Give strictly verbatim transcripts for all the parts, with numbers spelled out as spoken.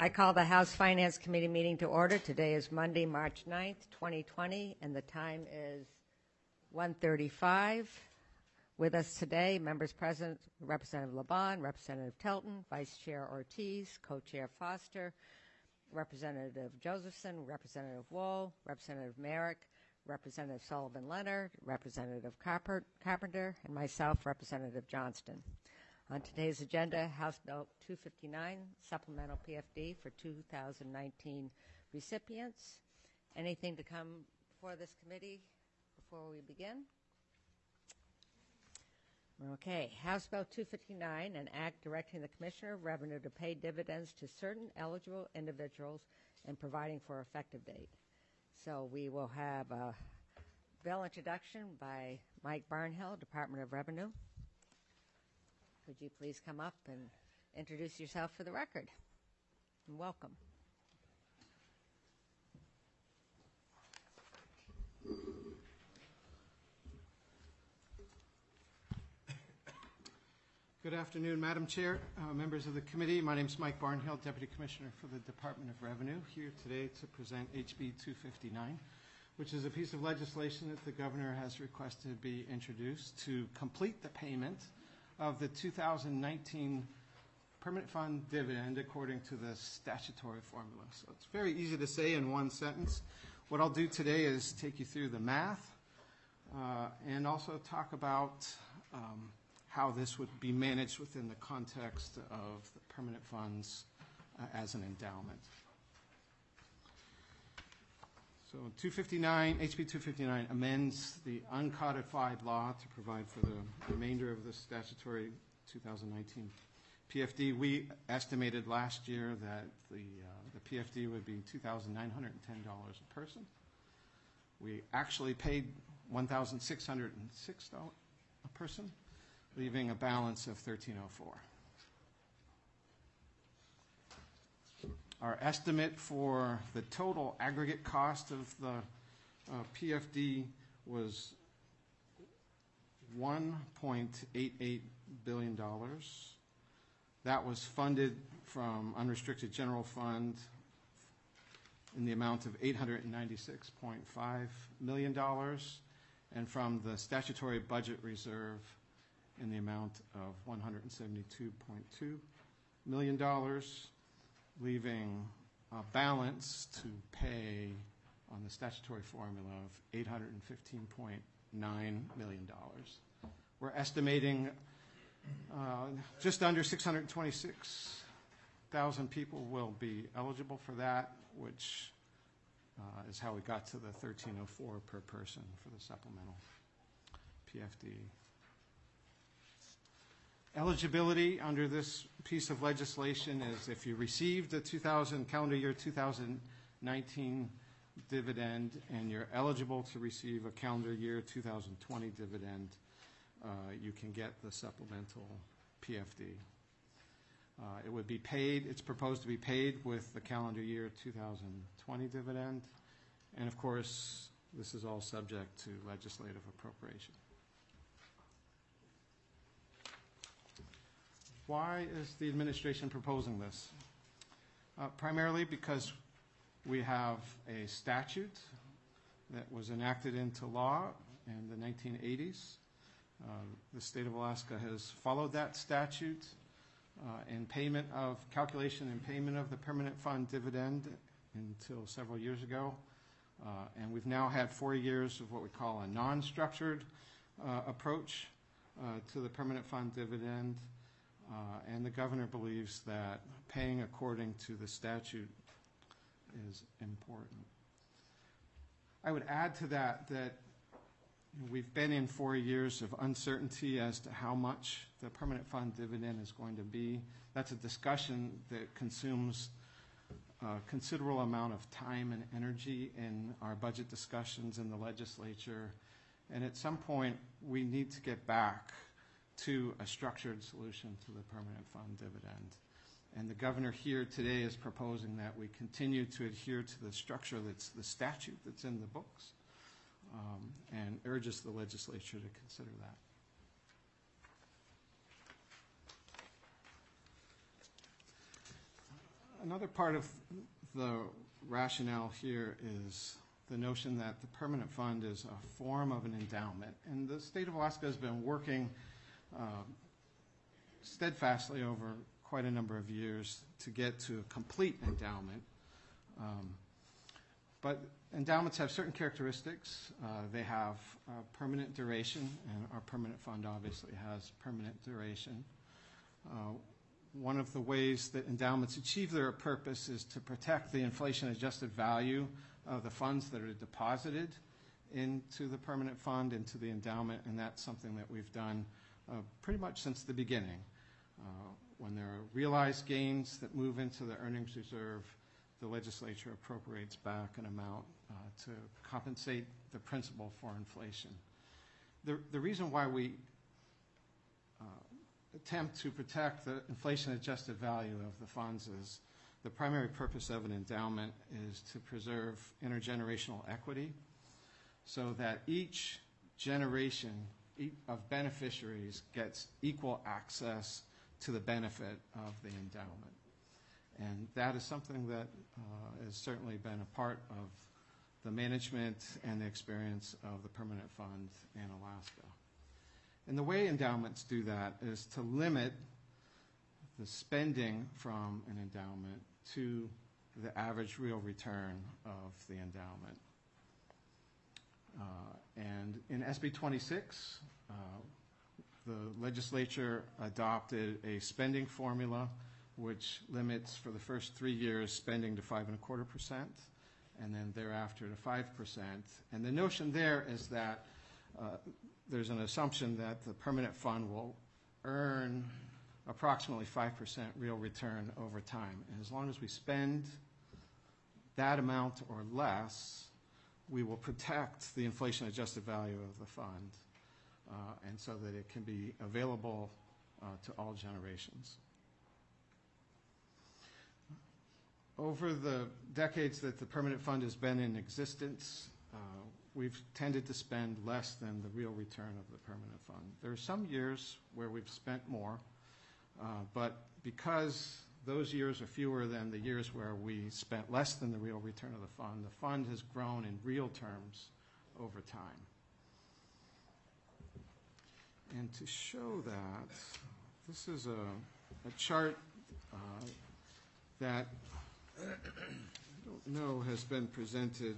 I call the House Finance Committee meeting to order. Today is Monday, March ninth, twenty twenty, and the time is one thirty-five. With us today, members present, Representative LeBon, Representative Telton, Vice Chair Ortiz, Co-Chair Foster, Representative Josephson, Representative Wohl, Representative Merrick, Representative Sullivan Leonard, Representative Carper, Carpenter, and myself, Representative Johnston. On today's agenda, House Note two fifty-nine, Supplemental P F D for two thousand nineteen recipients. Anything to come before this committee before we begin? Okay, House Bill two fifty-nine, an act directing the Commissioner of Revenue to pay dividends to certain eligible individuals and providing for effective date. So we will have a bill introduction by Mike Barnhill, Department of Revenue. Could you please come up and introduce yourself for the record? And welcome. Good afternoon, Madam Chair, uh, members of the committee. My name is Mike Barnhill, Deputy Commissioner for the Department of Revenue, here today to present H B two fifty-nine, which is a piece of legislation that the Governor has requested be introduced to complete the payment of the two thousand nineteen permanent fund dividend according to the statutory formula. So it's very easy to say in one sentence. What I'll do today is take you through the math uh, and also talk about um, how this would be managed within the context of the permanent funds uh, as an endowment. So two fifty-nine, H B two fifty-nine amends the uncodified law to provide for the remainder of the statutory two thousand nineteen P F D. We estimated last year that the, uh, the P F D would be two thousand nine hundred ten dollars a person. We actually paid one thousand six hundred six dollars a person, leaving a balance of thirteen oh four. Our estimate for the total aggregate cost of the uh, P F D was one point eight eight billion dollars. That was funded from unrestricted general fund in the amount of eight hundred ninety-six point five million dollars and from the statutory budget reserve in the amount of one hundred seventy-two point two million dollars, leaving a balance to pay on the statutory formula of eight hundred fifteen point nine million dollars. We're estimating uh, just under six hundred twenty-six thousand people will be eligible for that, which uh, is how we got to the thirteen oh four per person for the supplemental P F D. Eligibility under this piece of legislation is if you received the two thousand calendar year two thousand nineteen dividend and you're eligible to receive a calendar year two thousand twenty dividend, uh, you can get the supplemental P F D. Uh, it would be paid, it's proposed to be paid with the calendar year two thousand twenty dividend, and of course this is all subject to legislative appropriation. Why is the administration proposing this? Uh, primarily because we have a statute that was enacted into law in the nineteen eighties. Uh, the state of Alaska has followed that statute uh, in payment of calculation and payment of the permanent fund dividend until several years ago. Uh, and we've now had four years of what we call a non-structured uh, approach uh, to the permanent fund dividend. Uh, and the governor believes that paying according to the statute is important. I would add to that that we've been in four years of uncertainty as to how much the permanent fund dividend is going to be. That's a discussion that consumes a considerable amount of time and energy in our budget discussions in the legislature. And at some point, we need to get back to a structured solution to the permanent fund dividend. And the governor here today is proposing that we continue to adhere to the structure that's the statute that's in the books, um, and urges the legislature to consider that. Another part of the rationale here is the notion that the permanent fund is a form of an endowment. And the state of Alaska has been working uh, steadfastly over quite a number of years to get to a complete endowment. Um, but endowments have certain characteristics. Uh, they have uh, permanent duration, and our permanent fund obviously has permanent duration. Uh, one of the ways that endowments achieve their purpose is to protect the inflation-adjusted value of the funds that are deposited into the permanent fund, into the endowment, and that's something that we've done uh, pretty much since the beginning. Uh, when there are realized gains that move into the earnings reserve, the legislature appropriates back an amount uh, to compensate the principal for inflation. The, the reason why we uh, attempt to protect the inflation-adjusted value of the funds is the primary purpose of an endowment is to preserve intergenerational equity so that each generation of beneficiaries gets equal access to the benefit of the endowment. And that is something that uh, has certainly been a part of the management and the experience of the permanent fund in Alaska. And the way endowments do that is to limit the spending from an endowment to the average real return of the endowment. Uh, and in S B twenty-six, uh, the legislature adopted a spending formula which limits for the first three years spending to five and a quarter percent, and then thereafter to five percent. And the notion there is that uh, there's an assumption that the permanent fund will earn approximately five percent real return over time. And as long as we spend that amount or less, we will protect the inflation-adjusted value of the fund, uh, and so that it can be available uh, to all generations. Over the decades that the permanent fund has been in existence, uh, we've tended to spend less than the real return of the permanent fund. There are some years where we've spent more, uh, but because those years are fewer than the years where we spent less than the real return of the fund, the fund has grown in real terms over time. And to show that, this is a, a chart uh, that I don't know has been presented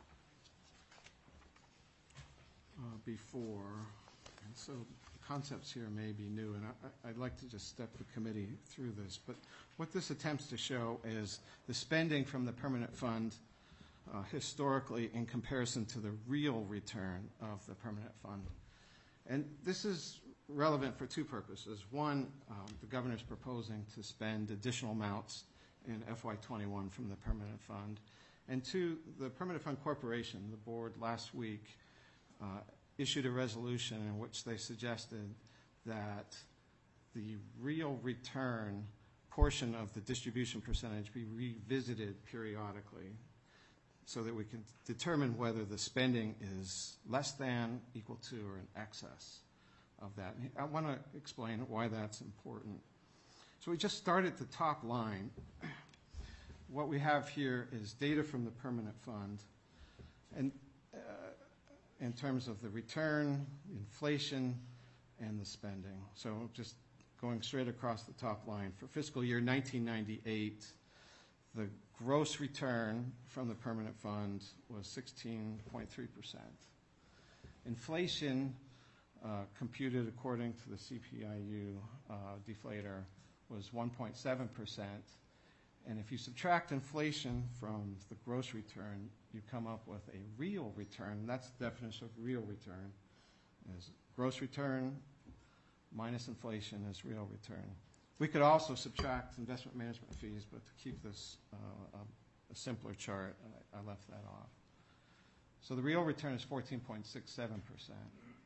uh, before, and so the concepts here may be new, and I, I'd like to just step the committee through this. But what this attempts to show is the spending from the permanent fund uh, historically in comparison to the real return of the permanent fund. And this is relevant for two purposes. One, um, the governor's proposing to spend additional amounts in F Y twenty-one from the permanent fund. And two, the Permanent Fund Corporation, the board last week, uh, issued a resolution in which they suggested that the real return portion of the distribution percentage be revisited periodically so that we can determine whether the spending is less than, equal to, or in excess of that. And I want to explain why that's important. So we just start at the top line. What we have here is data from the permanent fund, and uh, in terms of the return, inflation, and the spending. So just going straight across the top line, for fiscal year nineteen ninety-eight, the gross return from the permanent fund was sixteen point three percent. Inflation, uh, computed according to the C P I U uh, deflator, was one point seven percent. And if you subtract inflation from the gross return, you come up with a real return. That's the definition of real return, is gross return minus inflation is real return. We could also subtract investment management fees, but to keep this uh, a, a simpler chart, I, I left that off. So the real return is fourteen point six seven percent.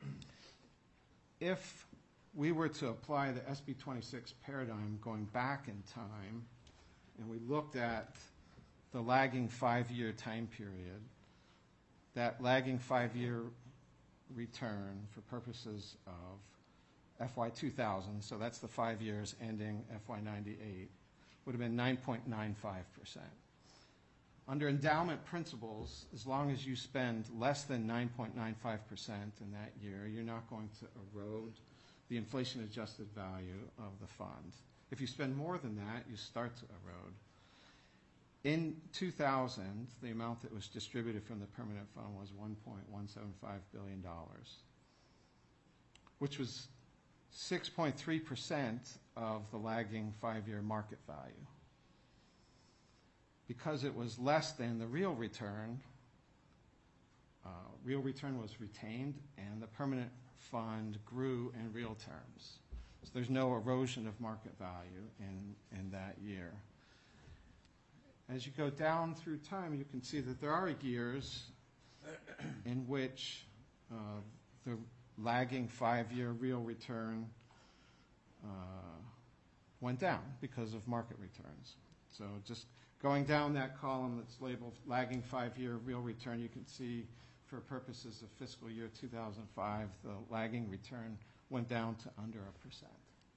If we were to apply the S B twenty-six paradigm going back in time, and we looked at the lagging five-year time period, that lagging five-year return for purposes of F Y two thousand, so that's the five years ending F Y ninety-eight, would have been nine point nine five percent. Under endowment principles, as long as you spend less than nine point nine five percent in that year, you're not going to erode the inflation-adjusted value of the fund. If you spend more than that, you start to erode. In two thousand, the amount that was distributed from the permanent fund was one point one seven five billion dollars, which was six point three percent of the lagging five-year market value. Because it was less than the real return, uh, real return was retained, and the permanent fund grew in real terms. So there's no erosion of market value in, in that year. As you go down through time, you can see that there are years in which uh, the lagging five-year real return uh, went down because of market returns. So just going down that column that's labeled lagging five-year real return, you can see for purposes of fiscal year two thousand five, the lagging return went down to under a percent.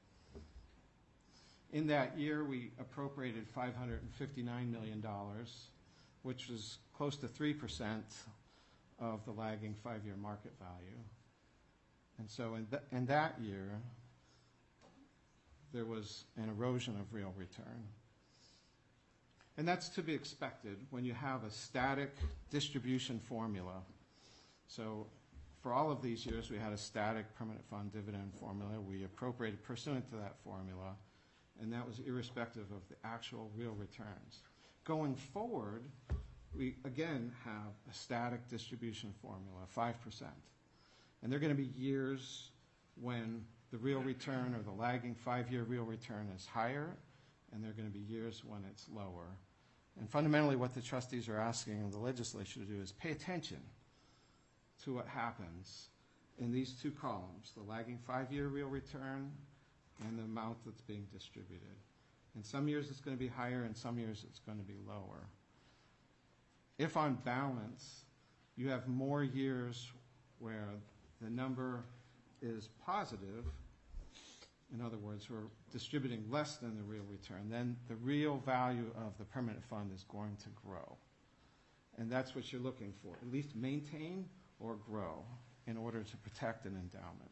In that year, we appropriated five hundred fifty-nine million dollars, which was close to three percent of the lagging five-year market value. And so in, th in that year, there was an erosion of real return. And that's to be expected when you have a static distribution formula. So for all of these years, we had a static permanent fund dividend formula. We appropriated pursuant to that formula, and that was irrespective of the actual real returns. Going forward, we again have a static distribution formula, five percent. And there are going to be years when the real return or the lagging five-year real return is higher, and there are going to be years when it's lower. And fundamentally, what the trustees are asking the legislature to do is pay attention to what happens in these two columns, the lagging five-year real return and the amount that's being distributed. In some years it's going to be higher, in some years it's going to be lower. If on balance, you have more years where the number is positive, in other words, we're distributing less than the real return, then the real value of the permanent fund is going to grow. And that's what you're looking for, at least maintain or grow in order to protect an endowment.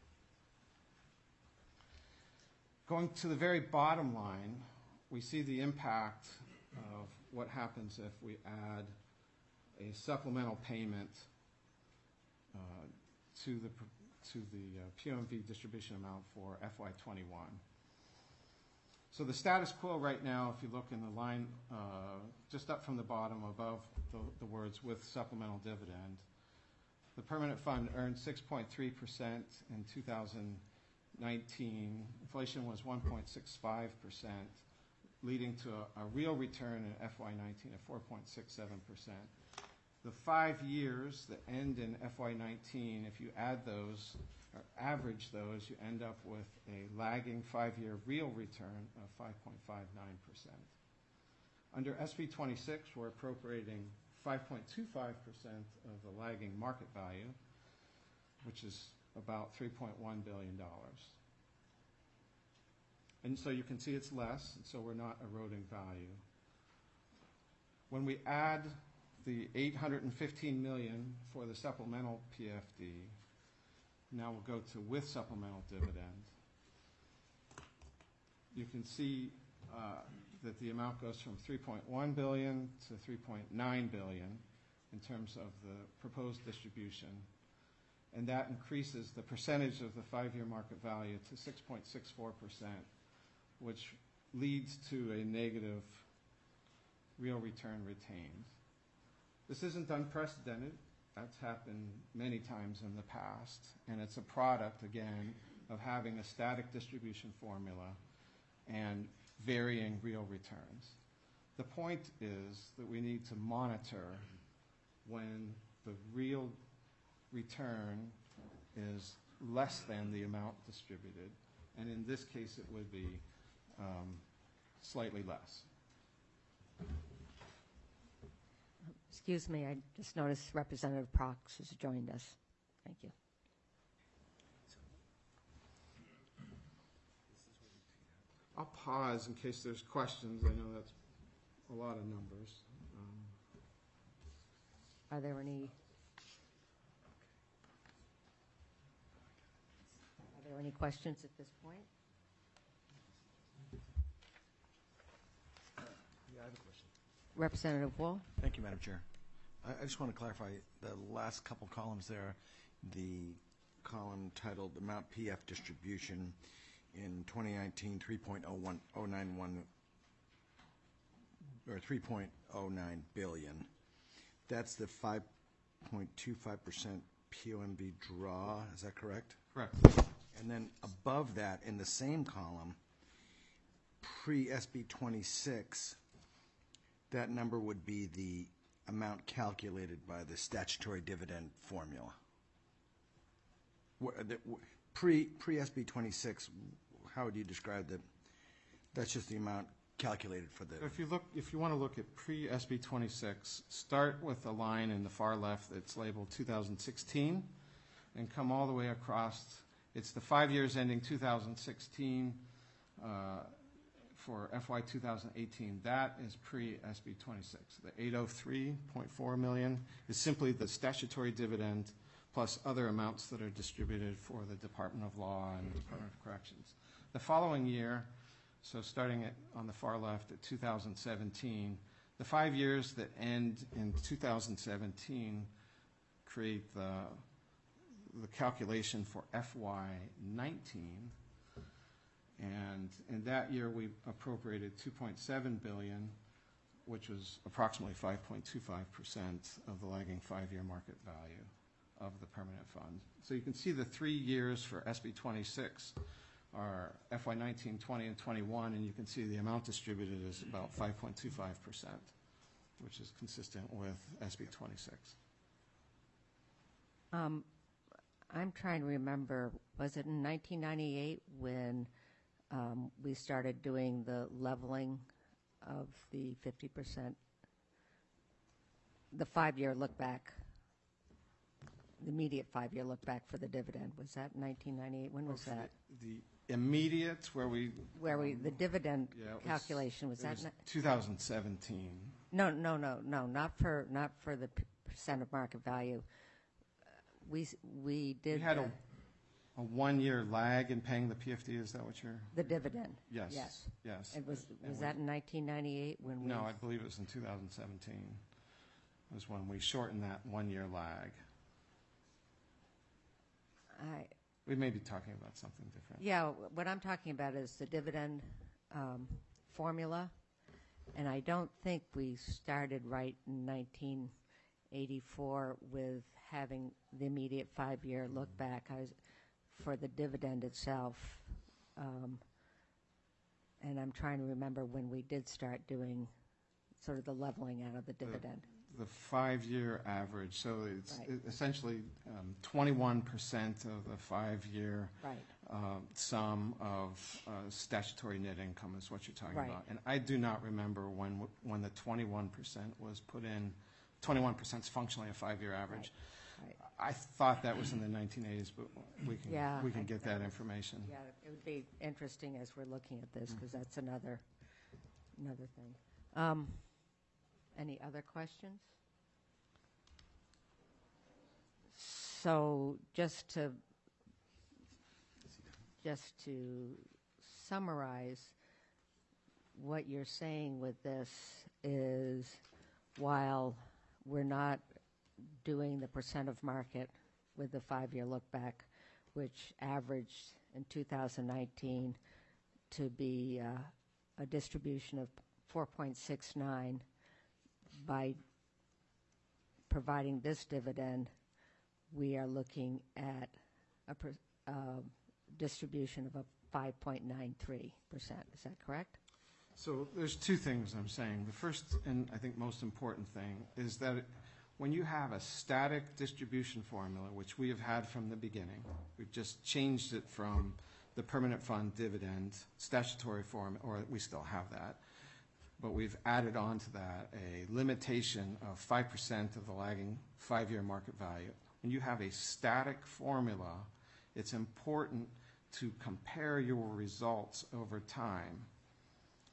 Going to the very bottom line, we see the impact of what happens if we add a supplemental payment uh, to the to the uh, P O M V distribution amount for F Y twenty-one. So the status quo right now, if you look in the line uh, just up from the bottom above the, the words with supplemental dividend, the permanent fund earned six point three percent in two thousand nineteen. Inflation was one point six five percent, leading to a, a real return in F Y nineteen of four point six seven percent. The five years that end in F Y nineteen, if you add those or average those, you end up with a lagging five-year real return of five point five nine percent. Under S B twenty-six, we're appropriating five point two five percent of the lagging market value, which is about three point one billion dollars. And so you can see it's less, and so we're not eroding value. When we add the eight hundred fifteen million dollars for the supplemental P F D, now we'll go to with supplemental dividend. You can see uh, that the amount goes from three point one billion dollars to three point nine billion dollars in terms of the proposed distribution. And that increases the percentage of the five-year market value to six point six four percent, which leads to a negative real return retained. This isn't unprecedented. That's happened many times in the past, and it's a product, again, of having a static distribution formula and varying real returns. The point is that we need to monitor when the real return is less than the amount distributed, and in this case it would be um, slightly less. Excuse me, I just noticed Representative Prox has joined us. Thank you. I'll pause in case there's questions. I know that's a lot of numbers. Um, Are there any? Are there any questions at this point? Yeah, I have a question. Representative Wool? Thank you, Madam Chair. I, I just want to clarify the last couple columns there, the column titled Amount P F Distribution in twenty nineteen, three point oh one oh nine one or three point oh nine billion. That's the five point two five percent P O M B draw, is that correct? Correct. And then above that, in the same column, pre-S B twenty-six, that number would be the amount calculated by the statutory dividend formula. Wha- the- wh- Pre, pre-S B twenty-six, how would you describe that? That's just the amount calculated for the, If you look, if you want to look at pre-S B twenty-six, start with a line in the far left that's labeled two thousand sixteen and come all the way across. It's the five years ending two thousand sixteen uh, for F Y two thousand eighteen. That is pre-S B twenty-six. The eight oh three point four million is simply the statutory dividend plus other amounts that are distributed for the Department of Law and the Department of Corrections. The following year, so starting at, on the far left at two thousand seventeen, the five years that end in two thousand seventeen create the, the calculation for F Y nineteen. And in that year, we appropriated two point seven billion dollars, which was approximately five point two five percent of the lagging five-year market value of the permanent fund. So you can see the three years for S B twenty-six are F Y nineteen, twenty, and twenty-one, and you can see the amount distributed is about five point two five percent, which is consistent with S B twenty-six. Um, I'm trying to remember, was it in nineteen ninety-eight when um, we started doing the leveling of the fifty percent, the five-year look back, the immediate five-year look back for the dividend? Was that nineteen ninety-eight? When was that? The immediate, where we... Where we, the dividend Yeah, it was- calculation, was it that? was ni- two thousand seventeen. No, no, no, no, not for, not for the p- percent of market value. Uh, We, s- we did. We had the- a, a one-year lag in paying the P F D, is that what you're? The dividend. Yes. Yes. Yes. It was, And was we- that in nineteen ninety-eight when we? No, I believe it was in two thousand seventeen, was when we shortened that one-year lag. I, We may be talking about something different. yeah, what I'm talking about is the dividend um, formula, and I don't think we started right in nineteen eighty-four with having the immediate five-year look back. I was, for the dividend itself, um, and I'm trying to remember when we did start doing sort of the leveling out of the dividend. The five-year average, so it's Right. e- essentially um, twenty-one percent of the five-year Right. uh, sum of uh, statutory net income is what you're talking Right. about. And I do not remember when, when the twenty-one percent was put in. twenty-one percent is functionally a five-year average. Right. I thought that was in the nineteen eighties, but we can, Yeah, we can I- get that that was- information. Yeah, it would be interesting as we're looking at this, because that's another, another thing. Um, Any other questions? So just to, just to summarize, what you're saying with this is, while we're not doing the percent of market with the five-year look back, which averaged in two thousand nineteen to be uh, a distribution of four point six nine, by providing this dividend, we are looking at a per, uh, distribution of a five point nine three percent. Is that correct? So there's two things I'm saying. The first, and I think most important thing, is that it- when you have a static distribution formula, which we have had from the beginning, we've just changed it from the permanent fund dividend statutory form, or we still have that, but we've added on to that a limitation of five percent of the lagging five-year market value. When you have a static formula, it's important to compare your results over time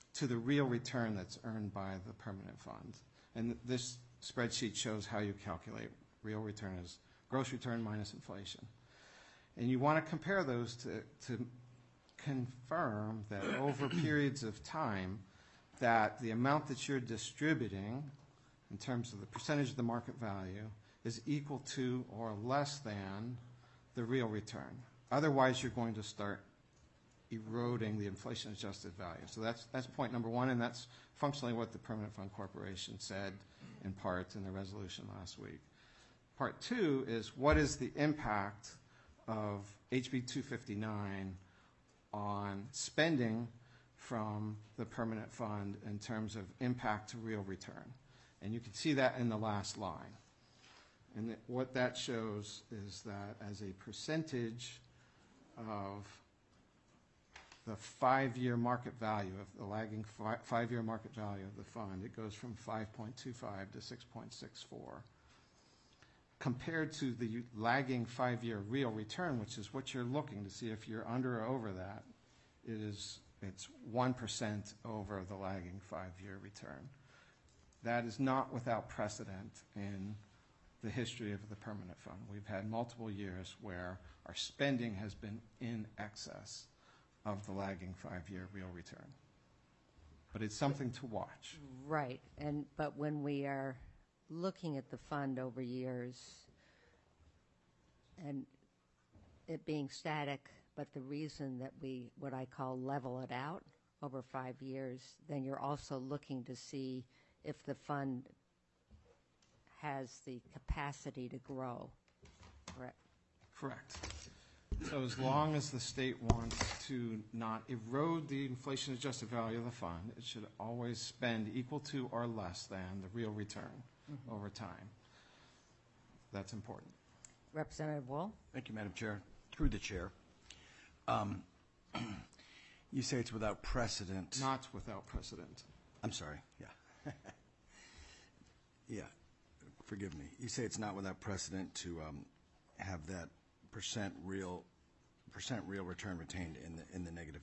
to the real return that's earned by the permanent fund. And this spreadsheet shows how you calculate real return as gross return minus inflation. And you want to compare those to, to confirm that over periods of time that the amount that you're distributing in terms of the percentage of the market value is equal to or less than the real return. Otherwise, you're going to start eroding the inflation-adjusted value. So that's, that's point number one, and that's functionally what the Permanent Fund Corporation said in part in the resolution last week. Part two is what is the impact of H B two fifty-nine on spending from the permanent fund in terms of impact to real return. And you can see that in the last line. And that what that shows is that as a percentage of the five-year market value, of the lagging fi five-year market value of the fund, it goes from five point two five to six point six four. Compared to the lagging five-year real return, which is what you're looking to see if you're under or over that, it is, it's one percent over the lagging five-year return. That is not without precedent in the history of the permanent fund. We've had multiple years where our spending has been in excess of the lagging five-year real return. But it's something to watch. Right, and but when we are looking at the fund over years and it being static, but the reason that we, what I call level it out over five years, then you're also looking to see if the fund has the capacity to grow, correct? Correct. So as long as the state wants to not erode the inflation-adjusted value of the fund, it should always spend equal to or less than the real return mm-hmm. over time. That's important. Representative Wool. Thank you, Madam Chair. Through the chair. Um, you say it's without precedent. Not without precedent. I'm sorry. Yeah. yeah. Forgive me. You say it's not without precedent to um, have that percent real percent real return retained in the in the negative.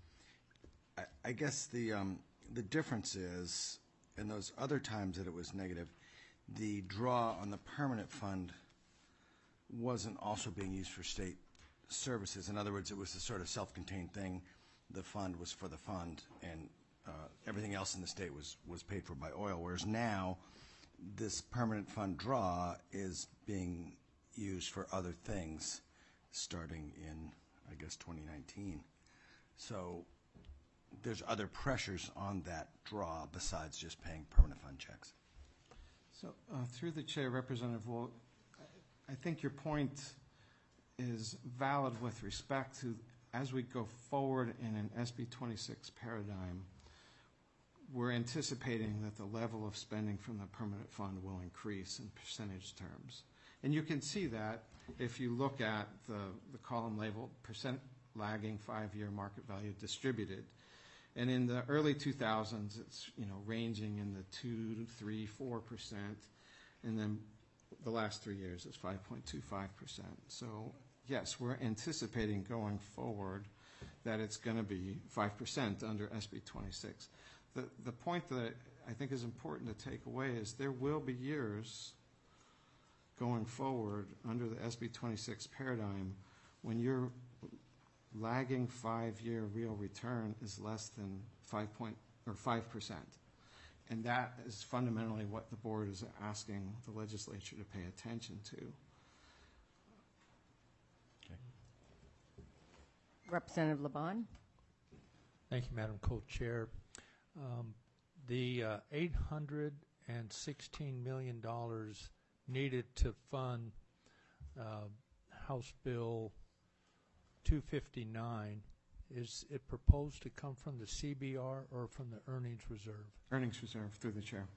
I, I guess the um, the difference is in those other times that it was negative, the draw on the permanent fund wasn't also being used for state services. In other words, it was a sort of self-contained thing. The fund was for the fund, and uh, everything else in the state was was paid for by oil. Whereas now, this permanent fund draw is being used for other things starting in, I guess, twenty nineteen. So there's other pressures on that draw besides just paying permanent fund checks. So uh, through the chair, Representative Wool, I think your point is valid with respect to as we go forward in an S B twenty-six paradigm, we're anticipating that the level of spending from the permanent fund will increase in percentage terms. And you can see that if you look at the, the column labeled percent lagging five-year market value distributed. And in the early two thousands, it's you know ranging in the two, three, four percent, and then the last three years it's five point two five percent. So yes, we're anticipating going forward that it's going to be five percent under S B twenty-six. The the point that I think is important to take away is there will be years going forward under the S B twenty-six paradigm when your lagging five-year real return is less than five point or five percent, and that is fundamentally what the board is asking the legislature to pay attention to. Okay. Representative LeBon. Thank you, Madam Co-Chair. Um, the uh, eight hundred sixteen million dollars needed to fund uh, House Bill two fifty-nine, is it proposed to come from the C B R or from the earnings reserve? Earnings reserve, through the chair.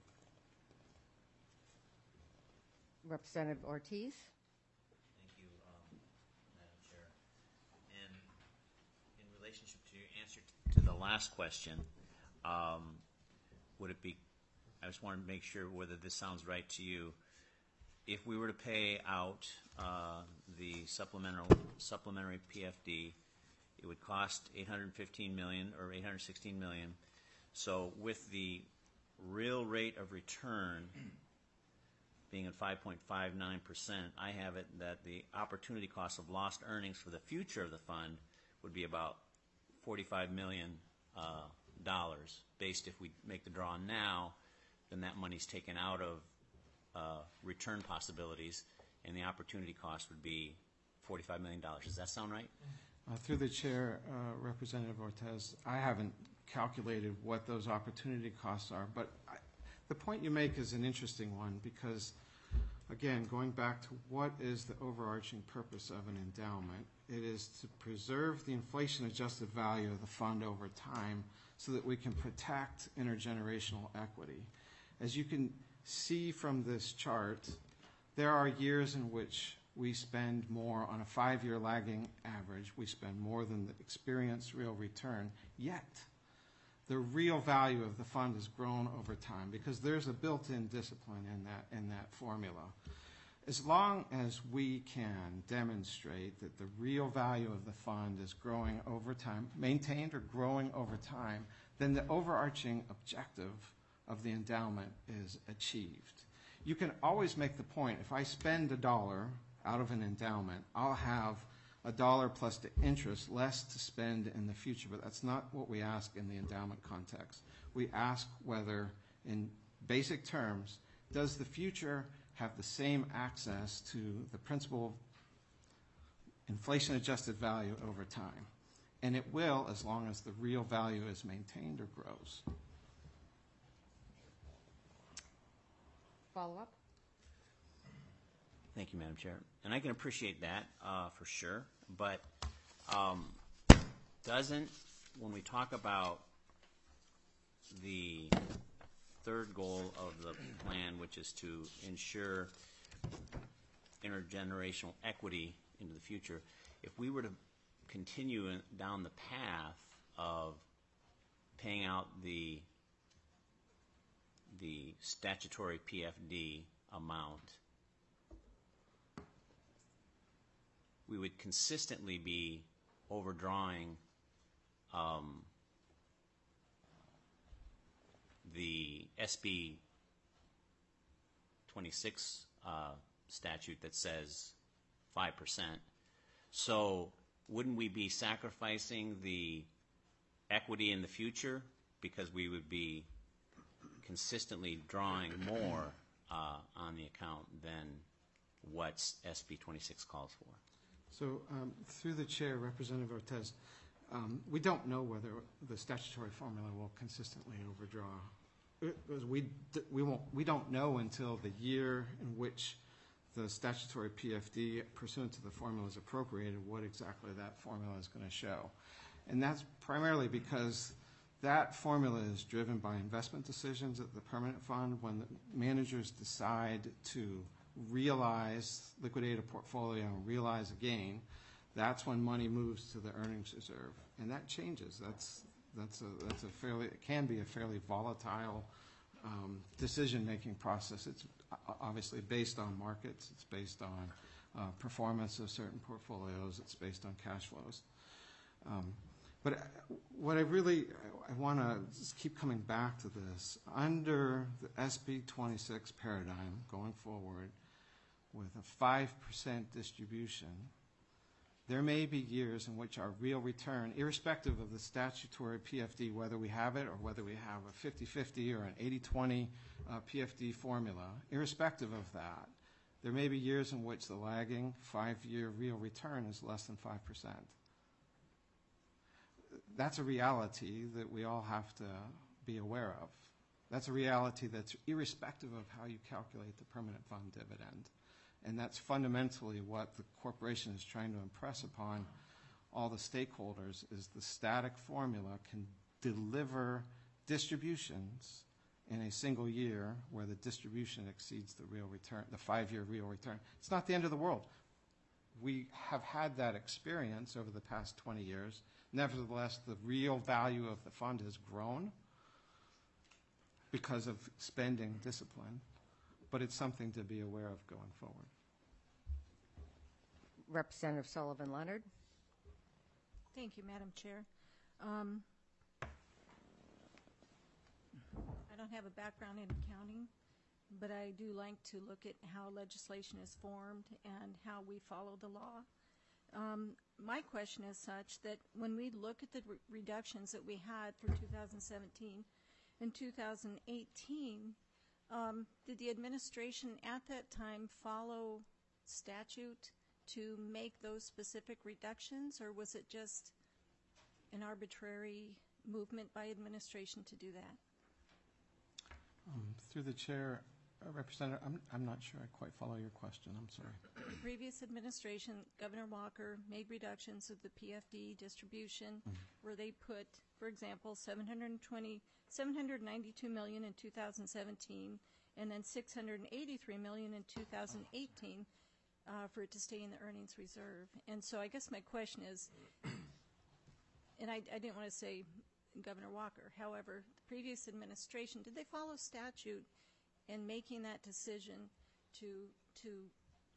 Representative Ortiz. Thank you, um, Madam Chair. And in relationship to your answer to the last question, um, would it be, I just want to make sure whether this sounds right to you, if we were to pay out uh, the supplemental supplementary P F D, it would cost eight hundred fifteen million dollars or eight hundred sixteen million dollars. So with the real rate of return being at five point five nine percent, I have it that the opportunity cost of lost earnings for the future of the fund would be about forty-five million dollars. Uh, based if we make the draw now, then that money's taken out of uh, return possibilities, and the opportunity cost would be forty-five million dollars. Does that sound right? Uh, Through the chair, uh, Representative Ortez, I haven't calculated what those opportunity costs are, but I, the point you make is an interesting one because, again, going back to what is the overarching purpose of an endowment, it is to preserve the inflation-adjusted value of the fund over time so that we can protect intergenerational equity. As you can see from this chart, there are years in which we spend more on a five-year lagging average. We spend more than the experienced real return, yet the real value of the fund has grown over time because there's a built-in discipline in that, in that formula. As long as we can demonstrate that the real value of the fund is growing over time, maintained or growing over time, then the overarching objective of the endowment is achieved. You can always make the point, if I spend a dollar out of an endowment, I'll have a dollar plus the interest less to spend in the future, but that's not what we ask in the endowment context. We ask whether, in basic terms, does the future have the same access to the principal inflation-adjusted value over time? And it will as long as the real value is maintained or grows. Follow up? Thank you, Madam Chair. And I can appreciate that uh, for sure. But um, doesn't, when we talk about the third goal of the plan, which is to ensure intergenerational equity into the future, if we were to continue in, down the path of paying out the the statutory P F D amount, we would consistently be overdrawing um, the S B twenty-six uh, statute that says five percent. So wouldn't we be sacrificing the equity in the future because we would be consistently drawing more uh, on the account than what S B twenty-six calls for? So um, through the chair, Representative Ortez, um, we don't know whether the statutory formula will consistently overdraw. Because we, we, won't, we don't know until the year in which the statutory P F D pursuant to the formula is appropriated what exactly that formula is going to show. And that's primarily because that formula is driven by investment decisions at the permanent fund when the managers decide to realize, liquidate a portfolio and realize a gain. That's when money moves to the earnings reserve. And that changes. That's, that's, a, that's a fairly, it can be a fairly volatile um, decision-making process. It's obviously based on markets. It's based on uh, performance of certain portfolios. It's based on cash flows. Um, but what I really, I, I want to just keep coming back to this. Under the S B twenty-six paradigm going forward with a five percent distribution, there may be years in which our real return, irrespective of the statutory P F D, whether we have it or whether we have a fifty fifty or an eighty twenty uh, P F D formula, irrespective of that, there may be years in which the lagging five-year real return is less than five percent. That's a reality that we all have to be aware of. That's a reality that's irrespective of how you calculate the permanent fund dividend. And that's fundamentally what the corporation is trying to impress upon all the stakeholders is the static formula can deliver distributions in a single year where the distribution exceeds the real return, the five-year real return. It's not the end of the world. We have had that experience over the past twenty years. Nevertheless, the real value of the fund has grown because of spending discipline, but it's something to be aware of going forward. Representative Sullivan Leonard. Thank you, Madam Chair. Um, I don't have a background in accounting, but I do like to look at how legislation is formed and how we follow the law. Um, my question is such that when we look at the re- reductions that we had for two thousand seventeen and two thousand eighteen, um, did the administration at that time follow statute to make those specific reductions, or was it just an arbitrary movement by administration to do that? Um, Through the chair, uh, Representative, I'm, I'm not sure I quite follow your question. I'm sorry. The previous administration, Governor Walker made reductions of the P F D distribution, Mm-hmm. where they put, for example, seven hundred twenty, seven hundred ninety-two million in two thousand seventeen, and then six hundred eighty-three million in two thousand eighteen uh, for it to stay in the earnings reserve. And so I guess my question is, and I, I didn't want to say Governor Walker, however, the previous administration, did they follow statute in making that decision to to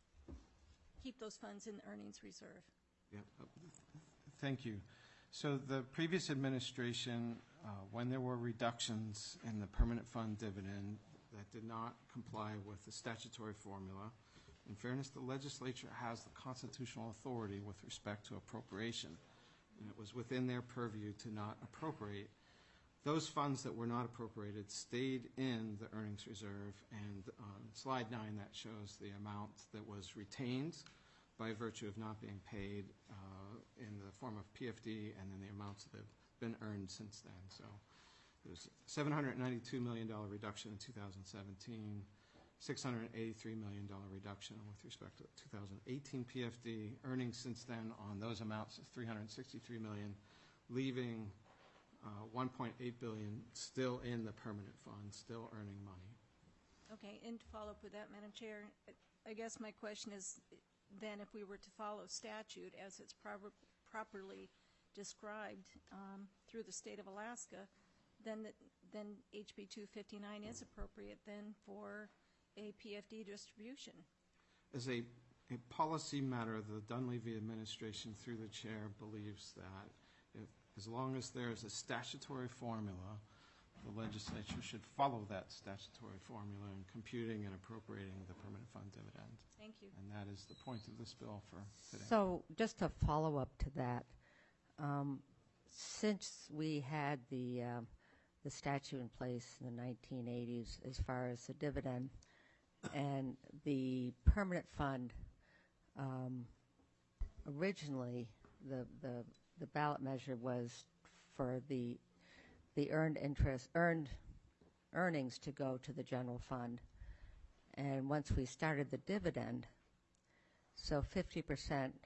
keep those funds in the earnings reserve? Yeah, uh, thank you. So the previous administration, uh, when there were reductions in the permanent fund dividend that did not comply with the statutory formula, in fairness, the legislature has the constitutional authority with respect to appropriation. And it was within their purview to not appropriate. Those funds that were not appropriated stayed in the earnings reserve, and on slide nine that shows the amount that was retained by virtue of not being paid uh, in the form of P F D, and then the amounts that have been earned since then. So there's a seven hundred ninety-two million dollars reduction in two thousand seventeen, six hundred eighty-three million dollars reduction with respect to two thousand eighteen P F D. Earnings since then on those amounts is three hundred sixty-three million dollars, leaving uh, one point eight billion dollars still in the permanent fund, still earning money. Okay, and to follow up with that, Madam Chair, I guess my question is then if we were to follow statute as it's proper, properly described um, through the state of Alaska, then the, then H B two fifty-nine is appropriate then for a P F D distribution. As a, a policy matter, the Dunleavy administration, through the chair, believes that if, as long as there is a statutory formula, the legislature should follow that statutory formula in computing and appropriating the permanent fund dividend. Thank you. And that is the point of this bill for today. So just a follow-up to that, um, since we had the, uh, the statute in place in the nineteen eighties as far as the dividend, and the permanent fund, um, originally the, the, the ballot measure was for the the earned interest, earned earnings to go to the general fund. And once we started the dividend, so fifty percent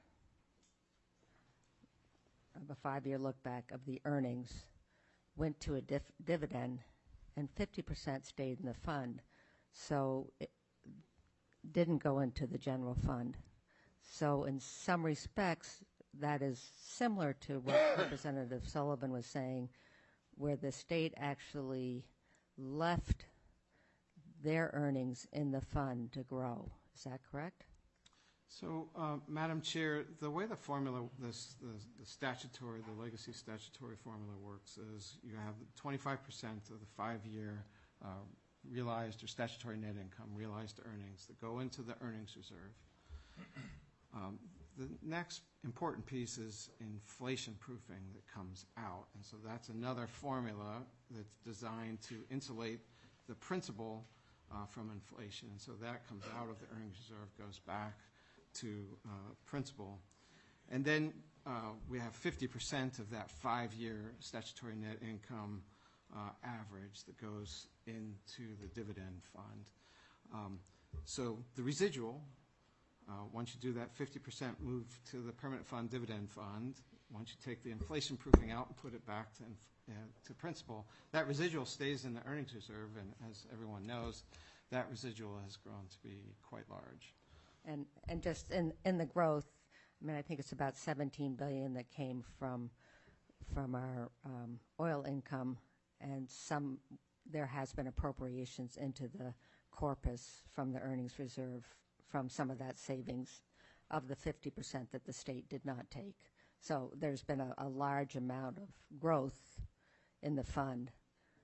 of a five-year look back of the earnings went to a dif- dividend, and fifty percent stayed in the fund. So it didn't go into the general fund. So in some respects, that is similar to what Representative Sullivan was saying, where the state actually left their earnings in the fund to grow. Is that correct? So, uh, Madam Chair, the way the formula, this, the, the statutory, the legacy statutory formula works is you have twenty-five percent of the five-year uh, realized or statutory net income, realized earnings that go into the earnings reserve. Um, the next important piece is inflation proofing that comes out. And so that's another formula that's designed to insulate the principal uh, from inflation. And so that comes out of the earnings reserve, goes back to uh, principal. And then uh, we have fifty percent of that five-year statutory net income uh, average that goes into the dividend fund. Um, so the residual, Uh, once you do that, fifty percent move to the permanent fund dividend fund. Once you take the inflation proofing out and put it back to, uh, to principal, that residual stays in the earnings reserve, and as everyone knows, that residual has grown to be quite large. And and just in, in the growth, I mean, I think it's about seventeen billion dollars that came from from our um, oil income, and some there has been appropriations into the corpus from the earnings reserve from some of that savings of the fifty percent that the state did not take. So there's been a, a large amount of growth in the fund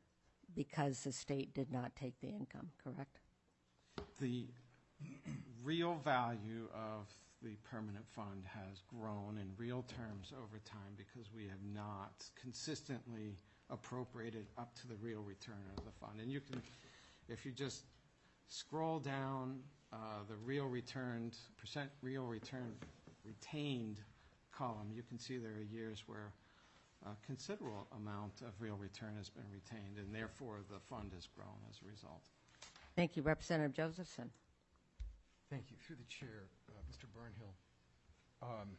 because the state did not take the income, correct? The real value of the permanent fund has grown in real terms over time because we have not consistently appropriated up to the real return of the fund. And you can, if you just scroll down uh, the real returned, percent real return retained column, you can see there are years where a considerable amount of real return has been retained, and therefore the fund has grown as a result. Thank you, Representative Josephson. Thank you. Through the chair, uh, Mister Barnhill, um,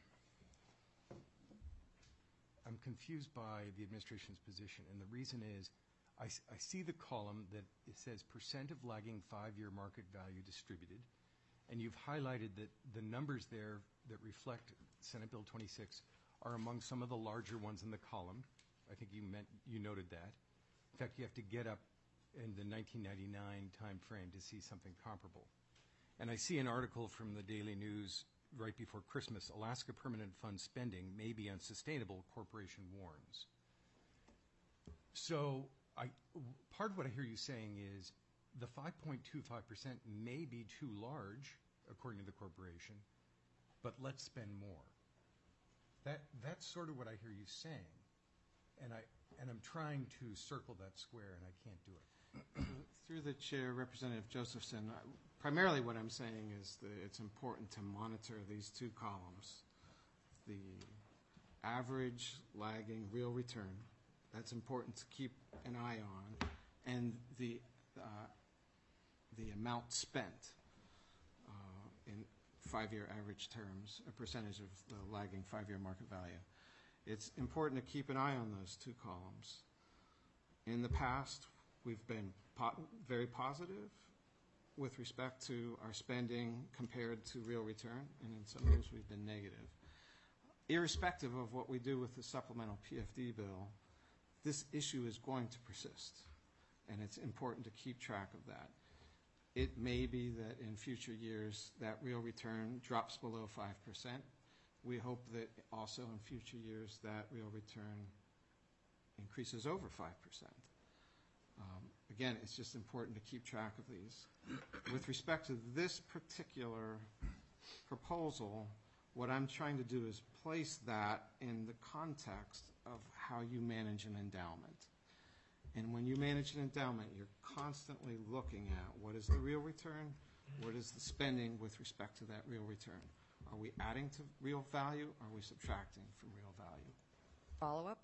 I'm confused by the administration's position, and the reason is I, s- I see the column that it says percent of lagging five-year market value distributed, and you've highlighted that the numbers there that reflect Senate Bill twenty-six are among some of the larger ones in the column. I think you meant you noted that. In fact, you have to get up in the nineteen ninety-nine time frame to see something comparable. And I see an article from the Daily News right before Christmas, Alaska Permanent Fund spending may be unsustainable, corporation warns. So I, part of what I hear you saying is the five point two five percent may be too large, according to the corporation, but let's spend more. That, that's sort of what I hear you saying. And, I, and I'm trying to circle that square, and I can't do it. Through the chair, Representative Josephson, I- primarily what I'm saying is that it's important to monitor these two columns. The average lagging real return, that's important to keep an eye on, and the, uh, the amount spent uh, in five-year average terms, a percentage of the lagging five-year market value. It's important to keep an eye on those two columns. In the past, we've been po- very positive with respect to our spending compared to real return, and in some years we've been negative. Irrespective of what we do with the supplemental P F D bill, this issue is going to persist, and it's important to keep track of that. It may be that in future years that real return drops below five percent. We hope that also in future years that real return increases over five percent. Um, again, it's just important to keep track of these. With respect to this particular proposal, what I'm trying to do is place that in the context of how you manage an endowment. And when you manage an endowment, you're constantly looking at what is the real return, what is the spending with respect to that real return. Are we adding to real value, or are we subtracting from real value? Follow-up?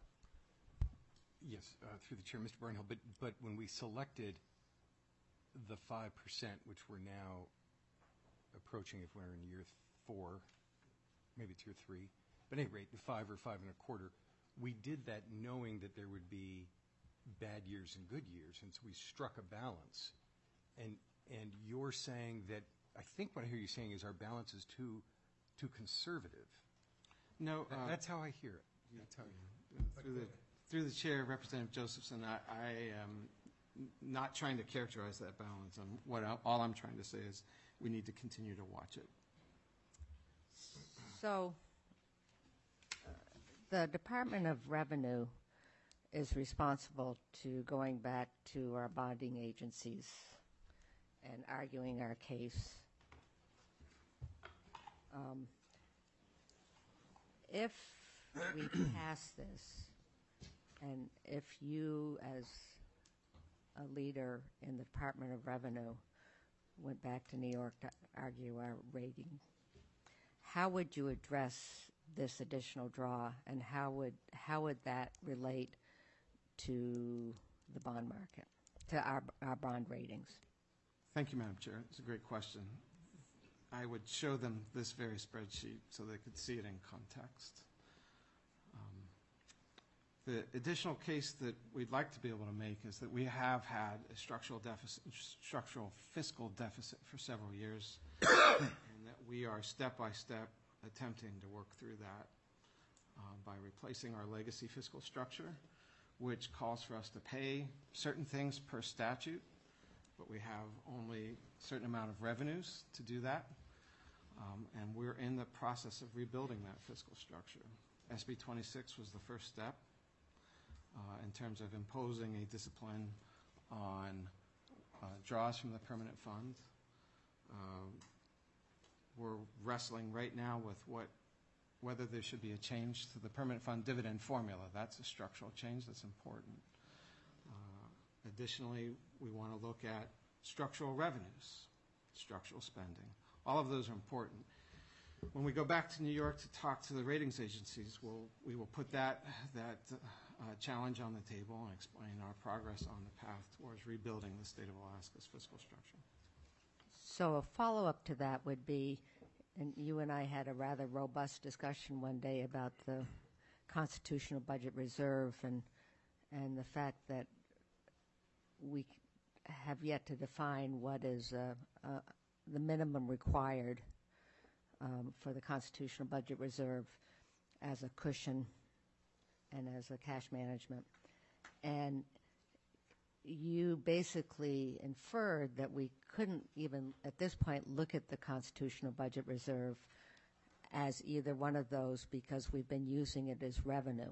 Yes, uh, through the chair, Mister Barnhill, but, but when we selected the five percent, which we're now approaching if we're in year four, maybe it's year three, but at any rate, the five or five and a quarter, we did that knowing that there would be bad years and good years, and so we struck a balance. And, and you're saying that, I think what I hear you saying is our balance is too, too conservative. No, That- uh, That's how I hear it. That's how I through the, through the chair, Representative Josephson, I, I am n- not trying to characterize that balance. I'm, what I, all I'm trying to say is we need to continue to watch it. So, uh, the Department of Revenue is responsible to going back to our bonding agencies and arguing our case. Um, If we pass this, and if you, as a leader in the Department of Revenue, went back to New York to argue our rating, how would you address this additional draw, and how would how would that relate to the bond market, to our our bond ratings? Thank you, Madam Chair. It's a great question. I would show them this very spreadsheet so they could see it in context. Um, the additional case that we'd like to be able to make is that we have had a structural deficit, structural fiscal deficit for several years, and that we are step by step attempting to work through that um, by replacing our legacy fiscal structure, which calls for us to pay certain things per statute, but we have only a certain amount of revenues to do that. Um, and we're in the process of rebuilding that fiscal structure. S B twenty-six was the first step uh, in terms of imposing a discipline on uh, draws from the permanent fund. Um, We're wrestling right now with what, whether there should be a change to the permanent fund dividend formula. That's a structural change that's important. Uh, Additionally, we want to look at structural revenues, structural spending. All of those are important. When we go back to New York to talk to the ratings agencies, we'll, we will put that, that uh, challenge on the table and explain our progress on the path towards rebuilding the state of Alaska's fiscal structure. So a follow-up to that would be, and you and I had a rather robust discussion one day about the constitutional budget reserve and and the fact that we have yet to define what is uh, uh, the minimum required um, for the constitutional budget reserve as a cushion and as a cash management. And you basically inferred that we couldn't even, at this point, look at the constitutional budget reserve as either one of those because we've been using it as revenue.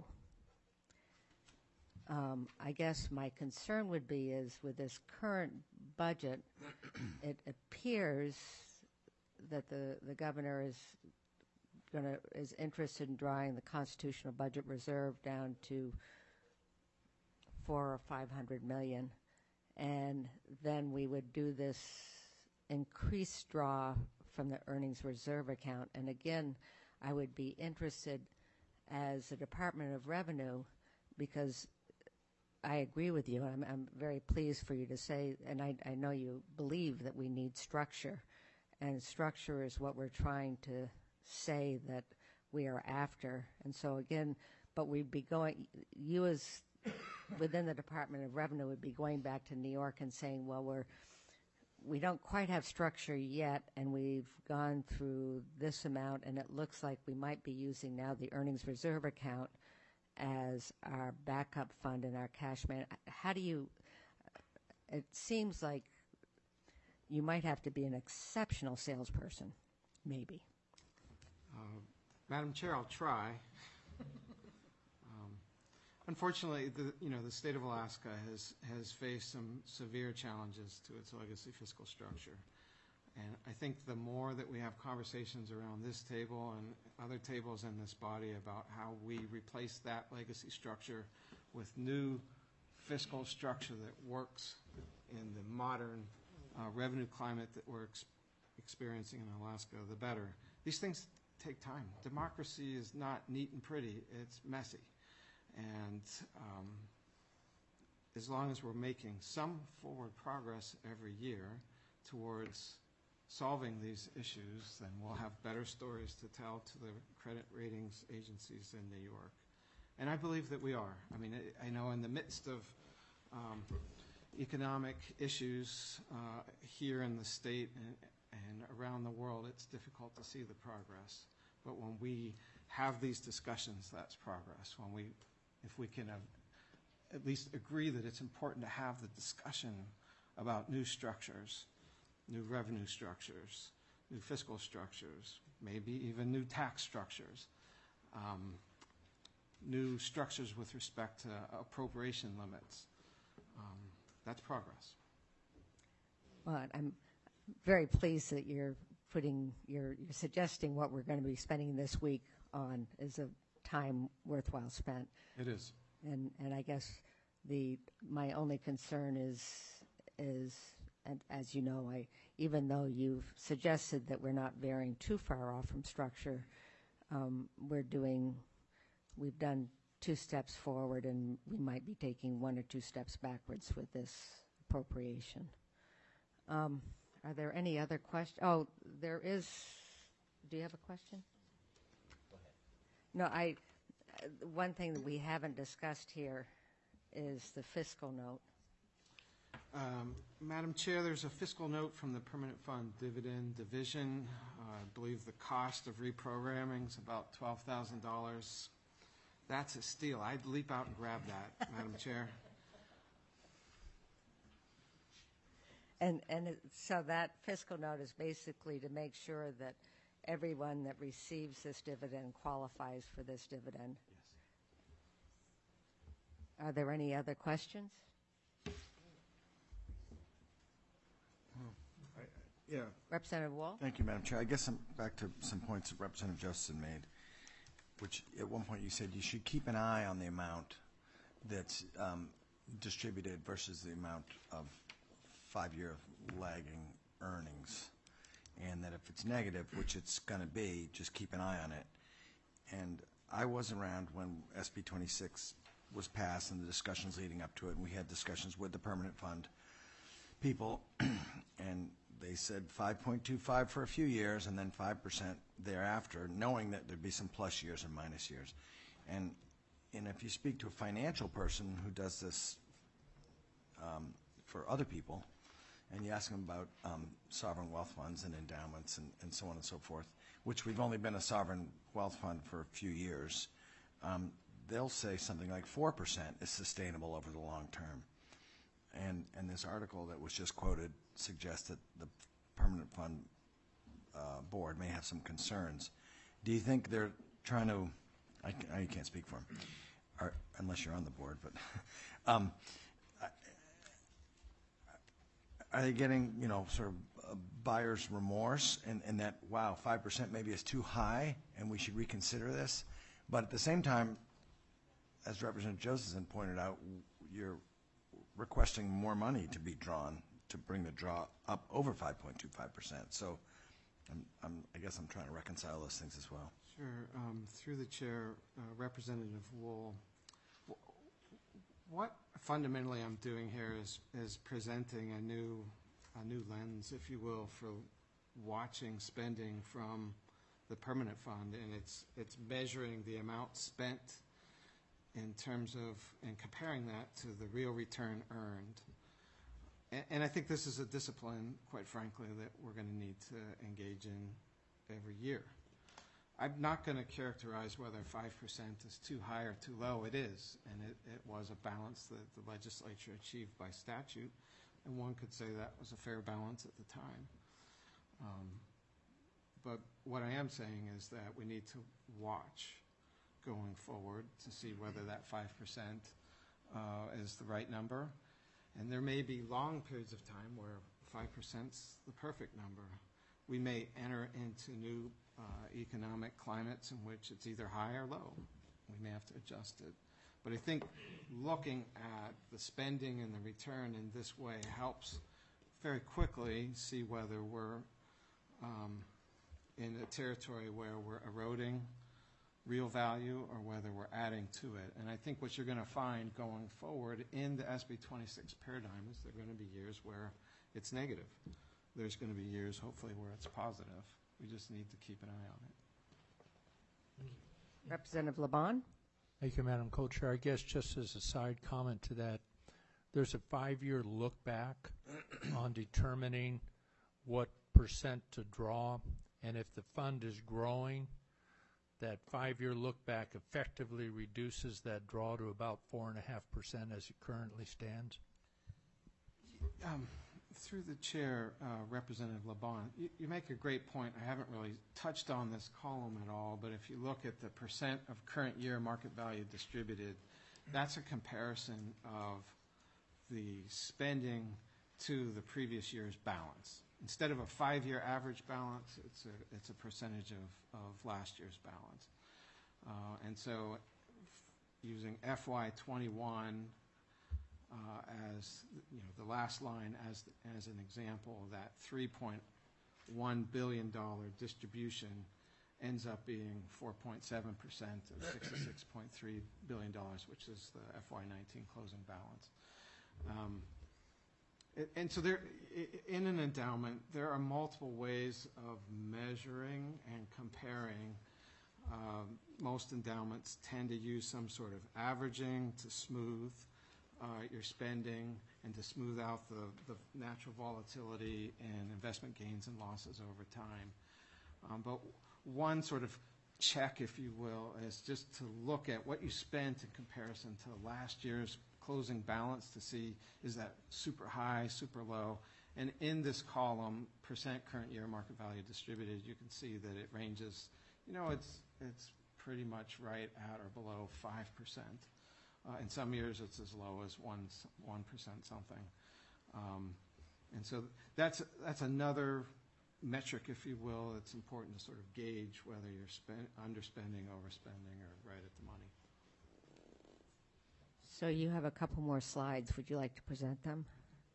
Um, I guess my concern would be is with this current budget, it appears that the, the governor is gonna is interested in drawing the constitutional budget reserve down to four or five hundred million, and then we would do this increased draw from the earnings reserve account. And again, I would be interested as the Department of Revenue, because I agree with you. I'm, I'm very pleased for you to say, and I, I know you believe that we need structure, and structure is what we're trying to say that we are after. And so again, but we'd be going, you as within the Department of Revenue would be going back to New York and saying, well, we're, we don't quite have structure yet, and we've gone through this amount, and it looks like we might be using now the earnings reserve account as our backup fund and our cash man. How do you, it seems like you might have to be an exceptional salesperson, maybe. Uh, Madam Chair, I'll try. um, unfortunately, the, you know, the state of Alaska has, has faced some severe challenges to its legacy fiscal structure. And I think the more that we have conversations around this table and other tables in this body about how we replace that legacy structure with new fiscal structure that works in the modern uh, revenue climate that we're ex experiencing in Alaska, the better. These things take time. Democracy is not neat and pretty. It's messy. And um, as long as we're making some forward progress every year towards solving these issues, then we'll have better stories to tell to the credit ratings agencies in New York. And I believe that we are. I mean, I, I know in the midst of um, economic issues uh, here in the state and, and around the world, it's difficult to see the progress. But when we have these discussions, that's progress. When we, if we can uh, at least agree that it's important to have the discussion about new structures, new revenue structures, new fiscal structures, maybe even new tax structures, um, new structures with respect to appropriation limits. Um, that's progress. Well, I'm very pleased that you're putting, you're, you're suggesting what we're going to be spending this week on is a time worthwhile spent. It is. And and I guess the my only concern is is and as you know, I even though you've suggested that we're not veering too far off from structure, um, we're doing we've done two steps forward, and we might be taking one or two steps backwards with this appropriation. Um, are there any other questions? Oh, there is. Do you have a question? Go ahead. No, I. Uh, one thing that we haven't discussed here is the fiscal note. Um, Madam Chair, there's a fiscal note from the Permanent Fund Dividend Division. Uh, I believe the cost of reprogramming is about twelve thousand dollars. That's a steal. I'd leap out and grab that, Madam Chair. And and it, so that fiscal note is basically to make sure that everyone that receives this dividend qualifies for this dividend. Yes. Are there any other questions? Yeah. Representative Wall? Thank you, Madam Chair. I guess I'm back to some points that Representative Justin made, which at one point you said you should keep an eye on the amount that's um, distributed versus the amount of five-year lagging earnings, and that if it's negative, which it's going to be, just keep an eye on it. And I was around when S B twenty-six was passed and the discussions leading up to it, and we had discussions with the permanent fund people, and they said five point two five for a few years and then five percent thereafter, knowing that there'd be some plus years and minus years. And, and if you speak to a financial person who does this um, for other people, and you ask them about um, sovereign wealth funds and endowments and, and so on and so forth, which we've only been a sovereign wealth fund for a few years, um, they'll say something like four percent is sustainable over the long term. And, and this article that was just quoted suggests that the permanent fund uh, board may have some concerns. Do you think they're trying to, I, I can't speak for them, or, unless you're on the board, but um, are they getting, you know, sort of uh, buyer's remorse, and, and that, wow, five percent maybe is too high and we should reconsider this? But at the same time, as Representative Josephson pointed out, you're requesting more money to be drawn to bring the draw up over five point two five percent. So I'm, I'm, I guess I'm trying to reconcile those things as well. Sure. Um, through the chair, uh, Representative Wool, what fundamentally I'm doing here is, is presenting a new, a new lens, if you will, for watching spending from the permanent fund, and it's, it's measuring the amount spent in terms of, and comparing that to the real return earned. And, and I think this is a discipline, quite frankly, that we're going to need to engage in every year. I'm not going to characterize whether five percent is too high or too low. It is, and it, it was a balance that the legislature achieved by statute, and one could say that was a fair balance at the time. Um, but what I am saying is that we need to watch going forward to see whether that five percent uh, is the right number. And there may be long periods of time where five percent is the perfect number. We may enter into new uh, economic climates in which it's either high or low. We may have to adjust it. But I think looking at the spending and the return in this way helps very quickly see whether we're um, in a territory where we're eroding real value or whether we're adding to it. And I think what you're going to find going forward in the S B twenty-six paradigm is there are going to be years where it's negative. There's going to be years, hopefully, where it's positive. We just need to keep an eye on it. Representative Laban? Thank you, Madam Co-Chair. I guess just as a side comment to that, there's a five-year look back on determining what percent to draw, and if the fund is growing, that five-year look back effectively reduces that draw to about four and a half percent as it currently stands. Um, through the chair, uh, Representative Laban, you, you make a great point. I haven't really touched on this column at all, but if you look at the percent of current year market value distributed, that's a comparison of the spending to the previous year's balance. Instead of a five-year average balance, it's a, it's a percentage of, of last year's balance. Uh, and so using F Y twenty-one uh, as, you know, the last line as, as an example, that three point one billion dollars distribution ends up being four point seven percent of sixty-six point three billion dollars, which is the F Y nineteen closing balance. Um, And so there, in an endowment, there are multiple ways of measuring and comparing. Um, most endowments tend to use some sort of averaging to smooth uh, your spending and to smooth out the, the natural volatility and investment gains and losses over time. Um, but one sort of check, if you will, is just to look at what you spent in comparison to last year's closing balance to see, is that super high, super low? And in this column, percent current year market value distributed, you can see that it ranges, you know, it's it's pretty much right at or below five percent. Uh, in some years, it's as low as one one percent something. Um, and so that's that's another metric, if you will, it's important to sort of gauge whether you're spend, underspending, overspending, or right at the money. So you have a couple more slides. Would you like to present them?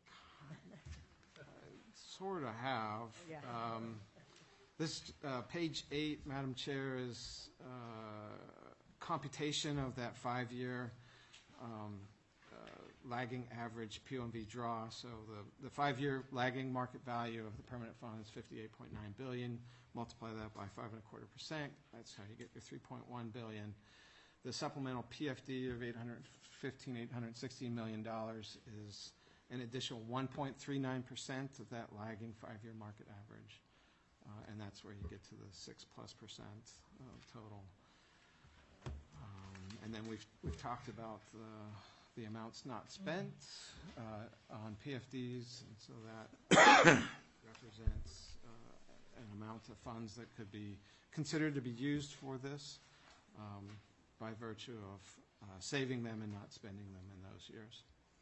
Sort of have. Yeah. Um, this uh, page eight, Madam Chair, is uh, computation of that five-year um, uh, lagging average P O M V draw. So the, the five-year lagging market value of the permanent fund is fifty-eight point nine billion dollars. Multiply that by five and a quarter percent. That's how you get your three point one billion dollars. The supplemental P F D of eight hundred fifteen, eight hundred sixteen million dollars is an additional one point three nine percent of that lagging five-year market average. Uh, and that's where you get to the six plus percent uh, total. Um, and then we've, we've talked about the, the amounts not spent uh, on P F Ds, and so that represents uh, an amount of funds that could be considered to be used for this um, by virtue of uh, saving them and not spending them in those years.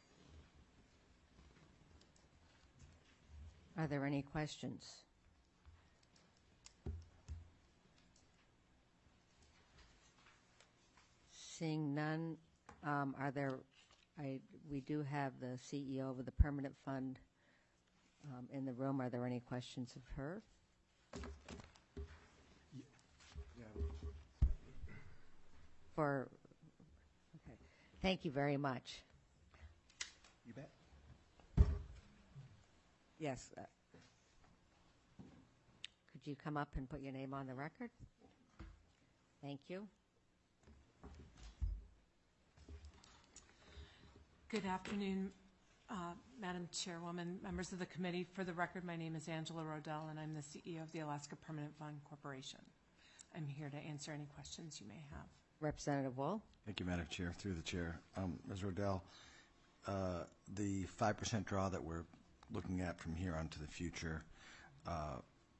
Are there any questions? Seeing none, um, are there, I, we do have the C E O of the Permanent Fund um, in the room. Are there any questions of her? For, okay. Thank you very much. You bet. Yes. Uh, could you come up and put your name on the record? Thank you. Good afternoon, uh, Madam Chairwoman, members of the committee. For the record, my name is Angela Rodell, and I'm the C E O of the Alaska Permanent Fund Corporation. I'm here to answer any questions you may have. Representative Wool. Thank you, Madam Chair. Through the chair, um, Miz Rodell, uh, the five percent draw that we're looking at from here on to the future, uh,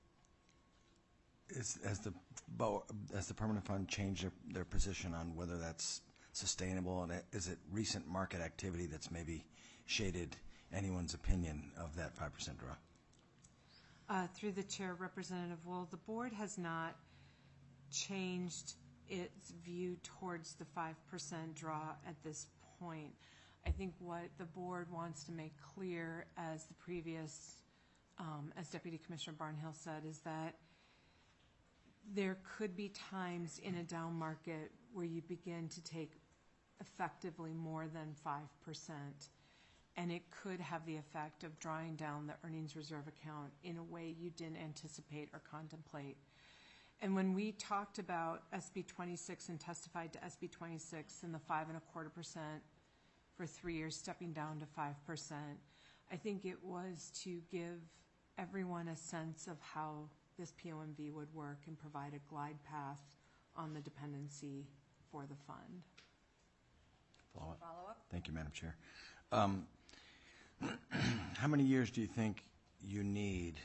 is has the has the permanent fund changed their, their position on whether that's sustainable, and is it recent market activity that's maybe shaded anyone's opinion of that five percent draw? Uh, through the chair, Representative Wool, the board has not changed its view towards the five percent draw at this point. I think what the board wants to make clear, as the previous, um, as Deputy Commissioner Barnhill said, is that there could be times in a down market where you begin to take effectively more than five percent, and it could have the effect of drawing down the earnings reserve account in a way you didn't anticipate or contemplate. And when we talked about S B twenty-six and testified to S B twenty-six and the five and a quarter percent for three years stepping down to five percent, I think it was to give everyone a sense of how this P O M V would work and provide a glide path on the dependency for the fund. Follow up. Follow up. Thank you, Madam Chair. Um, how many years do you think you need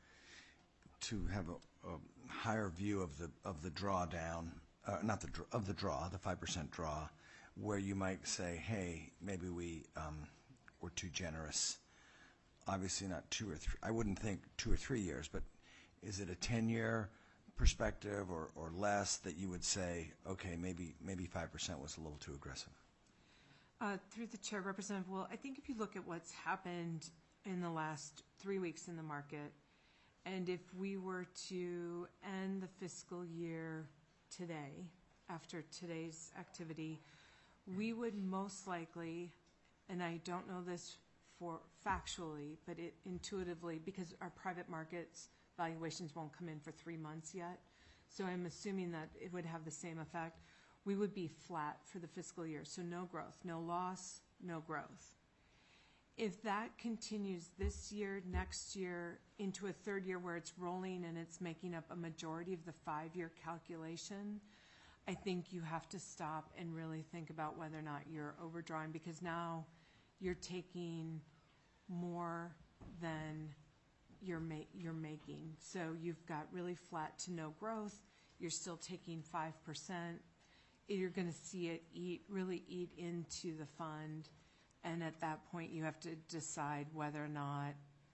to have a, a higher view of the of the drawdown, uh, not the dr- of the draw, the five percent draw, where you might say, hey, maybe we um, were too generous? Obviously, not two or three. I wouldn't think two or three years, but is it a ten-year perspective or, or less that you would say, okay, maybe maybe five percent was a little too aggressive? Uh, through the chair, Representative Wool, I think if you look at what's happened in the last three weeks in the market, and if we were to end the fiscal year today, after today's activity, we would most likely, and I don't know this for factually, but it intuitively, because our private markets valuations won't come in for three months yet, so I'm assuming that it would have the same effect. We would be flat for the fiscal year, so no growth, no loss, no growth. If that continues this year, next year, into a third year where it's rolling and it's making up a majority of the five-year calculation, I think you have to stop and really think about whether or not you're overdrawing, because now you're taking more than you're, ma- you're making. So you've got really flat to no growth. You're still taking five percent. You're going to see it eat, really eat into the fund. And at that point, you have to decide whether or not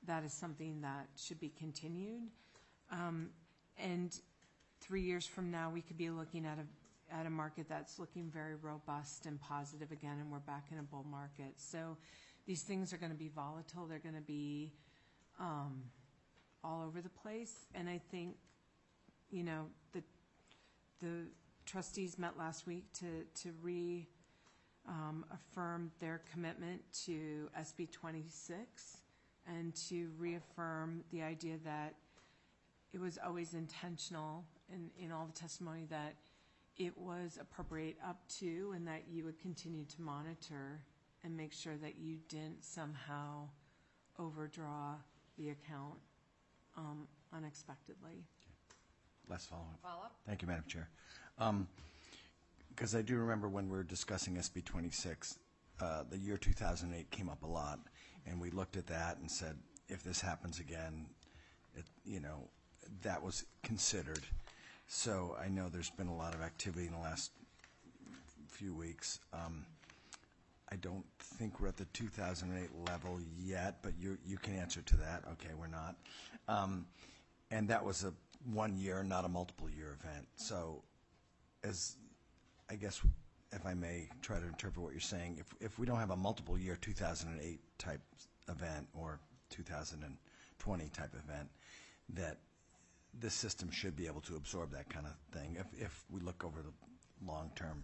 that is something that should be continued. Um, and three years from now, we could be looking at a, at a market that's looking very robust and positive again, and we're back in a bull market. So these things are going to be volatile. They're going to be um, all over the place. And I think, you know, the the trustees met last week to, to re um, affirm their commitment to S B twenty-six and to reaffirm the idea that it was always intentional in, in all the testimony that it was appropriate up to, and that you would continue to monitor and make sure that you didn't somehow overdraw the account um, unexpectedly. Last follow-up. Follow-up? Thank you, Madam Chair. Because I do remember when we were discussing S B twenty-six, uh, the year two thousand eight came up a lot, and we looked at that and said, if this happens again, it, you know, that was considered. So I know there's been a lot of activity in the last few weeks. Um, I don't think we're at the two thousand eight level yet, but you you can answer to that. Okay, we're not. Um, and that was a one year, not a multiple year event. So as, I guess, if I may try to interpret what you're saying, if, if we don't have a multiple year two thousand eight type event or two thousand twenty type event, that this system should be able to absorb that kind of thing if, if we look over the long-term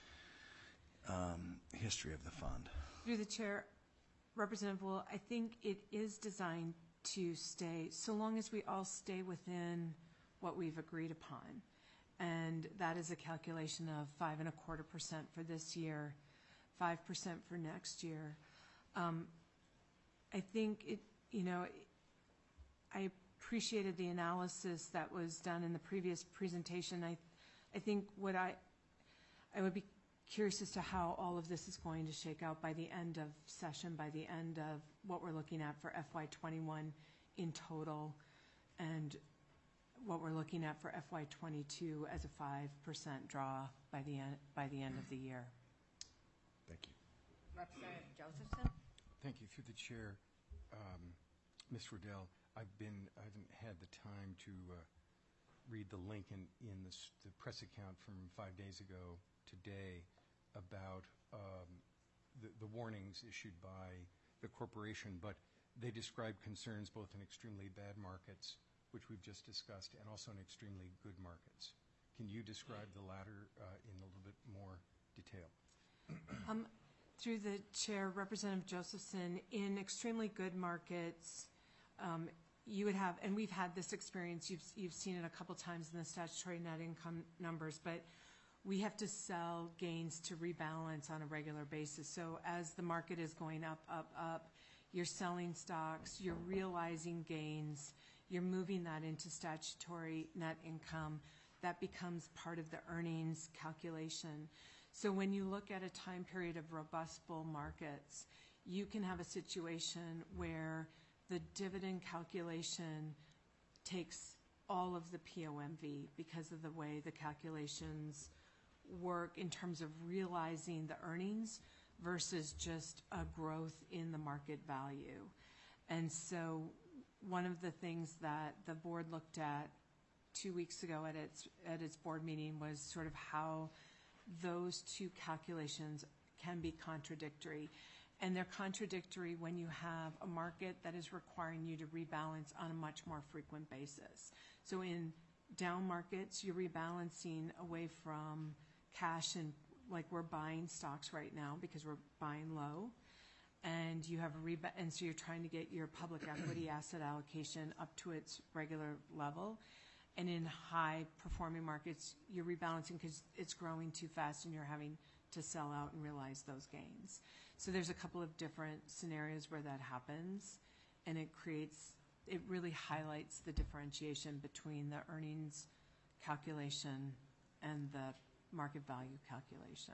um, history of the fund. Through the chair, Representative Wool, I think it is designed to stay, so long as we all stay within what we've agreed upon. And that is a calculation of five and a quarter percent for this year, five percent for next year. Um, I think it, you know, I appreciated the analysis that was done in the previous presentation. I, I think what I, I would be curious as to how all of this is going to shake out by the end of session, by the end of what we're looking at for F Y twenty-one in total, and what we're looking at for F Y twenty-two as a five percent draw by the end, by the end of the year. Thank you. Representative Josephson? Thank you. Through the chair, um, Miz Riddell, I've been, I haven't had the time to uh, read the link in, in the, the press account from five days ago today about um, the, the warnings issued by the corporation, but they describe concerns both in extremely bad markets, which we've just discussed, and also in extremely good markets. Can you describe the latter uh, in a little bit more detail? Um, through the chair, Representative Josephson, in extremely good markets, um, you would have, and we've had this experience, you've, you've seen it a couple times in the statutory net income numbers, but we have to sell gains to rebalance on a regular basis. So as the market is going up, up, up, you're selling stocks, you're realizing gains, you're moving that into statutory net income. That becomes part of the earnings calculation. So when you look at a time period of robust bull markets, you can have a situation where the dividend calculation takes all of the P O M V because of the way the calculations work in terms of realizing the earnings versus just a growth in the market value. And so one of the things that the board looked at two weeks ago at its at its board meeting was sort of how those two calculations can be contradictory. And they're contradictory when you have a market that is requiring you to rebalance on a much more frequent basis. So in down markets, you're rebalancing away from cash, and like we're buying stocks right now because we're buying low. And you have a reba- and so you're trying to get your public equity asset allocation up to its regular level. And in high performing markets, you're rebalancing because it's growing too fast and you're having to sell out and realize those gains. So there's a couple of different scenarios where that happens, and it creates, it really highlights the differentiation between the earnings calculation and the market value calculation.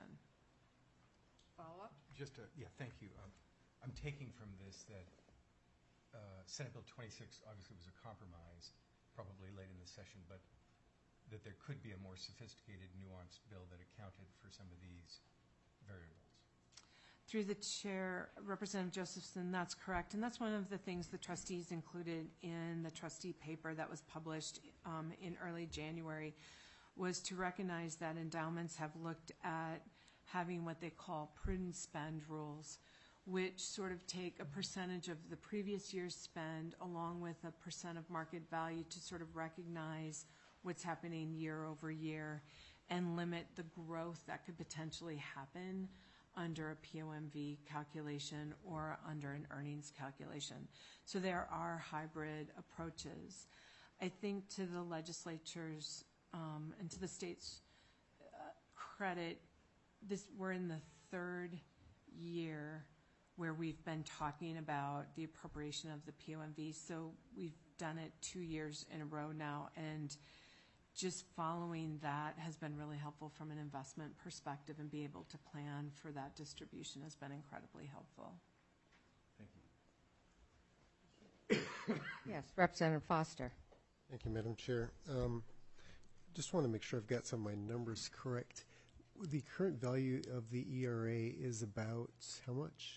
Follow-up? Just a, yeah, thank you. Um, I'm taking from this that uh, Senate Bill twenty-six obviously was a compromise, probably late in the session, but that there could be a more sophisticated, nuanced bill that accounted for some of these variables. Through the chair, Representative Josephson, that's correct. And that's one of the things the trustees included in the trustee paper that was published um, in early January, was to recognize that endowments have looked at having what they call prudent spend rules, which sort of take a percentage of the previous year's spend along with a percent of market value to sort of recognize what's happening year over year and limit the growth that could potentially happen under a P O M V calculation or under an earnings calculation. So there are hybrid approaches. I think to the legislature's um, and to the state's uh, credit, this we're in the third year where we've been talking about the appropriation of the P O M V. So we've done it two years in a row now, and just following that has been really helpful from an investment perspective, and be able to plan for that distribution has been incredibly helpful. Thank you. Yes, Representative Foster. Thank you, Madam Chair. Um, just want to make sure I've got some of my numbers correct. The current value of the E R A is about how much?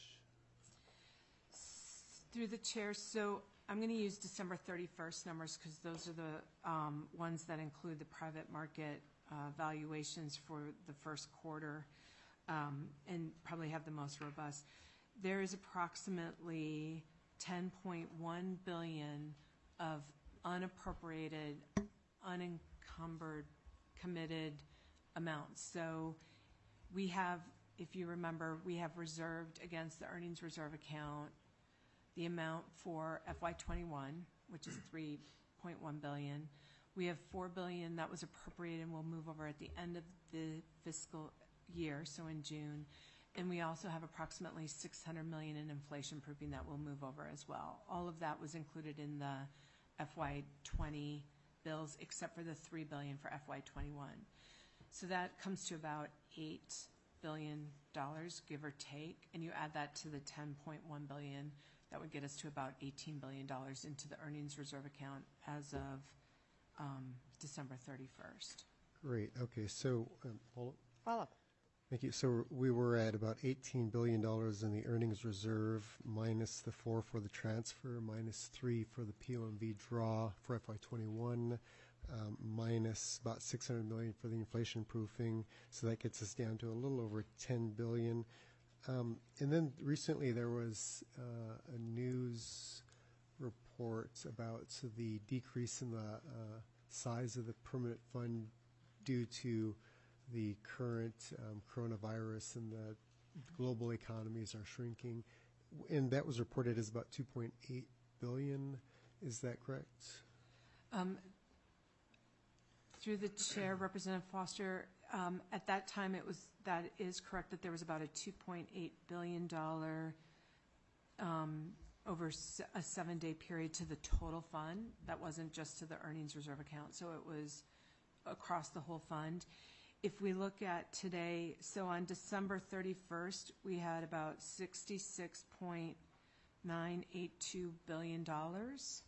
Through the chair, so I'm going to use December thirty-first numbers because those are the um, ones that include the private market uh, valuations for the first quarter um, and probably have the most robust. There is approximately ten point one billion dollars of unappropriated, unencumbered, committed amounts. So we have, if you remember, we have reserved against the earnings reserve account the amount for F Y twenty-one, which is three point one billion dollars. We have four billion dollars that was appropriated and will move over at the end of the fiscal year, so in June. And we also have approximately six hundred million dollars in inflation proofing that will move over as well. All of that was included in the F Y twenty bills, except for the three billion dollars for F Y twenty-one. So that comes to about eight billion dollars, give or take, and you add that to the ten point one billion dollars, that would get us to about eighteen billion dollars into the earnings reserve account as of um, December thirty-first. Great. Okay. So, um, follow- Follow. thank you. So we were at about eighteen billion dollars in the earnings reserve, minus the four for the transfer, minus three for the P O M V draw for F Y twenty-one, um, minus about six hundred million dollars for the inflation proofing. So that gets us down to a little over ten billion dollars. Um, and then recently there was uh, a news report about so the decrease in the uh, size of the permanent fund due to the current um, coronavirus, and the global economies are shrinking. And that was reported as about two point eight billion dollars. Is that correct? Um, through the chair, Representative Foster, um, at that time it was, that is correct, that there was about a two point eight billion dollars um, over se- a seven-day period to the total fund. That wasn't just to the earnings reserve account, so it was across the whole fund. If we look at today, so on December thirty-first, we had about sixty-six point nine eight two billion dollars.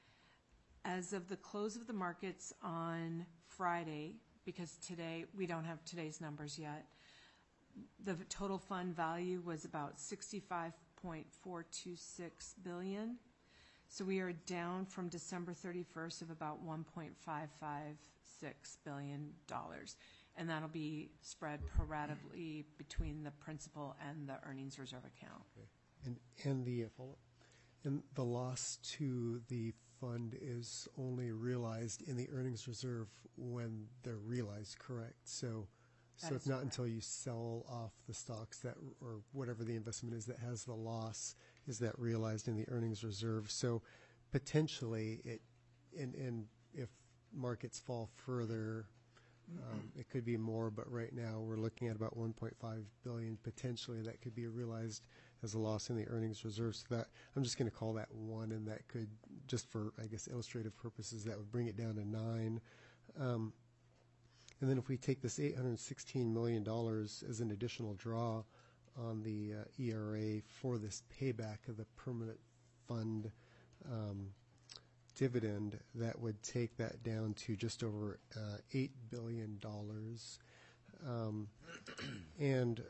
As of the close of the markets on Friday, because today, we don't have today's numbers yet, the total fund value was about sixty-five point four two six billion dollars. So we are down from December thirty-first of about one point five five six billion dollars. And that'll be spread proratably between the principal and the earnings reserve account. Okay. And and the uh, follow and the loss to the fund is only realized in the earnings reserve when they're realized, correct? So, That so it's is not correct. until you sell off the stocks that, or whatever the investment is that has the loss, is that realized in the earnings reserve. So potentially it, and, and if markets fall further, um, it could be more, but right now we're looking at about one point five billion potentially that could be realized as a loss in the earnings reserve. So that, I'm just going to call that one, and that could, just for, I guess, illustrative purposes, that would bring it down to nine. Um, and then if we take this eight hundred sixteen million dollars as an additional draw on the uh, E R A for this payback of the permanent fund um, dividend, that would take that down to just over uh, eight billion dollars. Um, and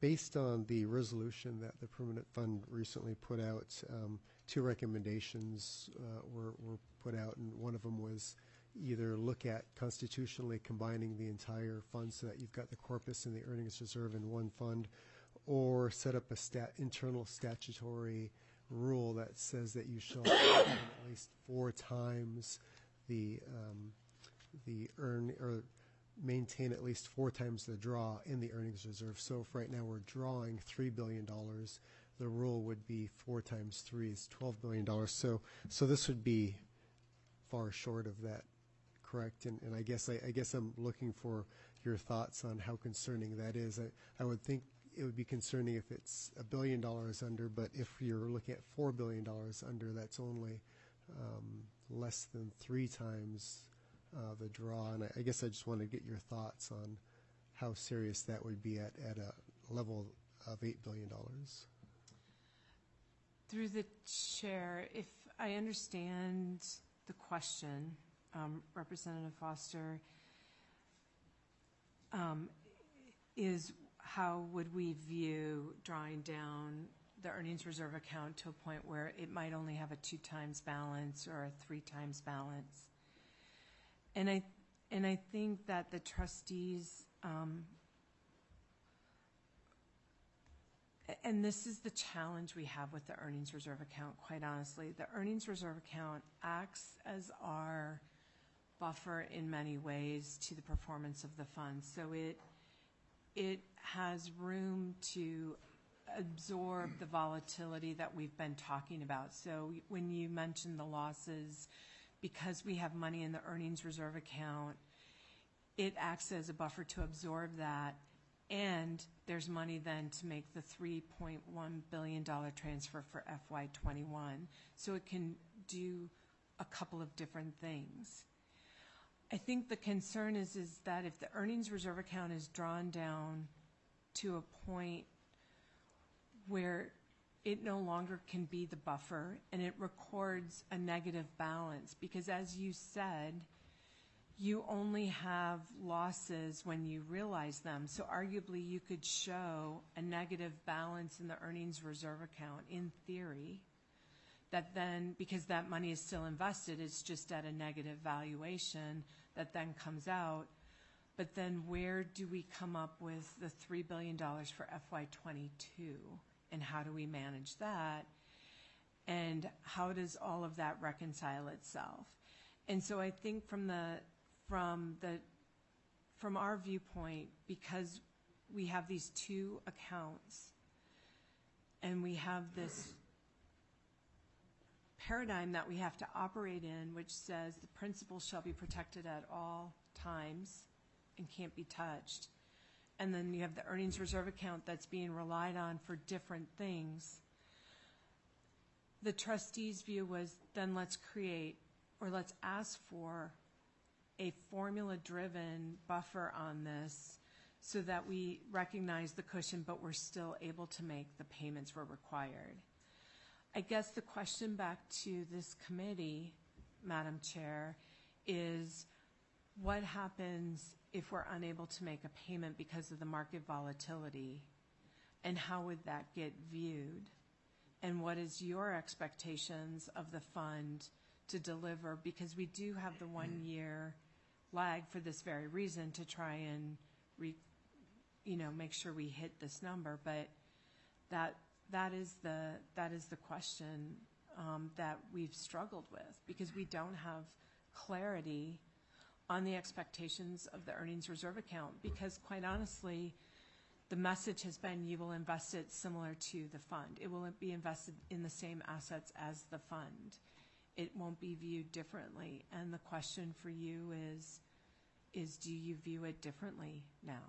based on the resolution that the Permanent Fund recently put out, um, two recommendations uh, were, were put out, and one of them was either look at constitutionally combining the entire fund so that you've got the corpus and the earnings reserve in one fund, or set up a stat, internal statutory rule that says that you shall earn at least four times the um, the earn or maintain at least four times the draw in the earnings reserve. So if right now we're drawing three billion dollars, the rule would be four times three is twelve billion dollars. So so this would be far short of that, correct? And, and I guess I, I guess I'm looking for your thoughts on how concerning that is. I, I would think it would be concerning if it's a billion dollars under, but if you're looking at four billion dollars under, that's only um, less than three times uh, the draw. And I, I guess I just want to get your thoughts on how serious that would be at, at a level of eight billion dollars. Through the chair, if I understand the question, um, Representative Foster, um, is how would we view drawing down the earnings reserve account to a point where it might only have a two times balance or a three times balance? And I, and I think that the trustees, um, and this is the challenge we have with the earnings reserve account, quite honestly. The earnings reserve account acts as our buffer in many ways to the performance of the fund. So it it has room to absorb the volatility that we've been talking about. So when you mention the losses, because we have money in the earnings reserve account, it acts as a buffer to absorb that. And there's money then to make the three point one billion dollars transfer for F Y twenty-one. So it can do a couple of different things. I think the concern is, is that if the earnings reserve account is drawn down to a point where it no longer can be the buffer and it records a negative balance, because as you said, you only have losses when you realize them. So arguably you could show a negative balance in the earnings reserve account in theory, that then, because that money is still invested, it's just at a negative valuation that then comes out. But then where do we come up with the three billion dollars for F Y twenty-two? And how do we manage that? And how does all of that reconcile itself? And so I think from the from the from our viewpoint, because we have these two accounts and we have this paradigm that we have to operate in, which says the principal shall be protected at all times and can't be touched. And then you have the earnings reserve account that's being relied on for different things. The trustees' view was, then let's create, or let's ask for a formula-driven buffer on this so that we recognize the cushion, but we're still able to make the payments where required. I guess the question back to this committee, Madam Chair, is what happens if we're unable to make a payment because of the market volatility, and how would that get viewed? And what is your expectations of the fund to deliver? Because we do have the one-year lag for this very reason, to try and re, you know, make sure we hit this number. But that that is the that is the question um, that we've struggled with, because we don't have clarity on the expectations of the earnings reserve account. Because quite honestly, the message has been you will invest it similar to the fund. It will be invested in the same assets as the fund. It won't be viewed differently. And the question for you is, is do you view it differently now?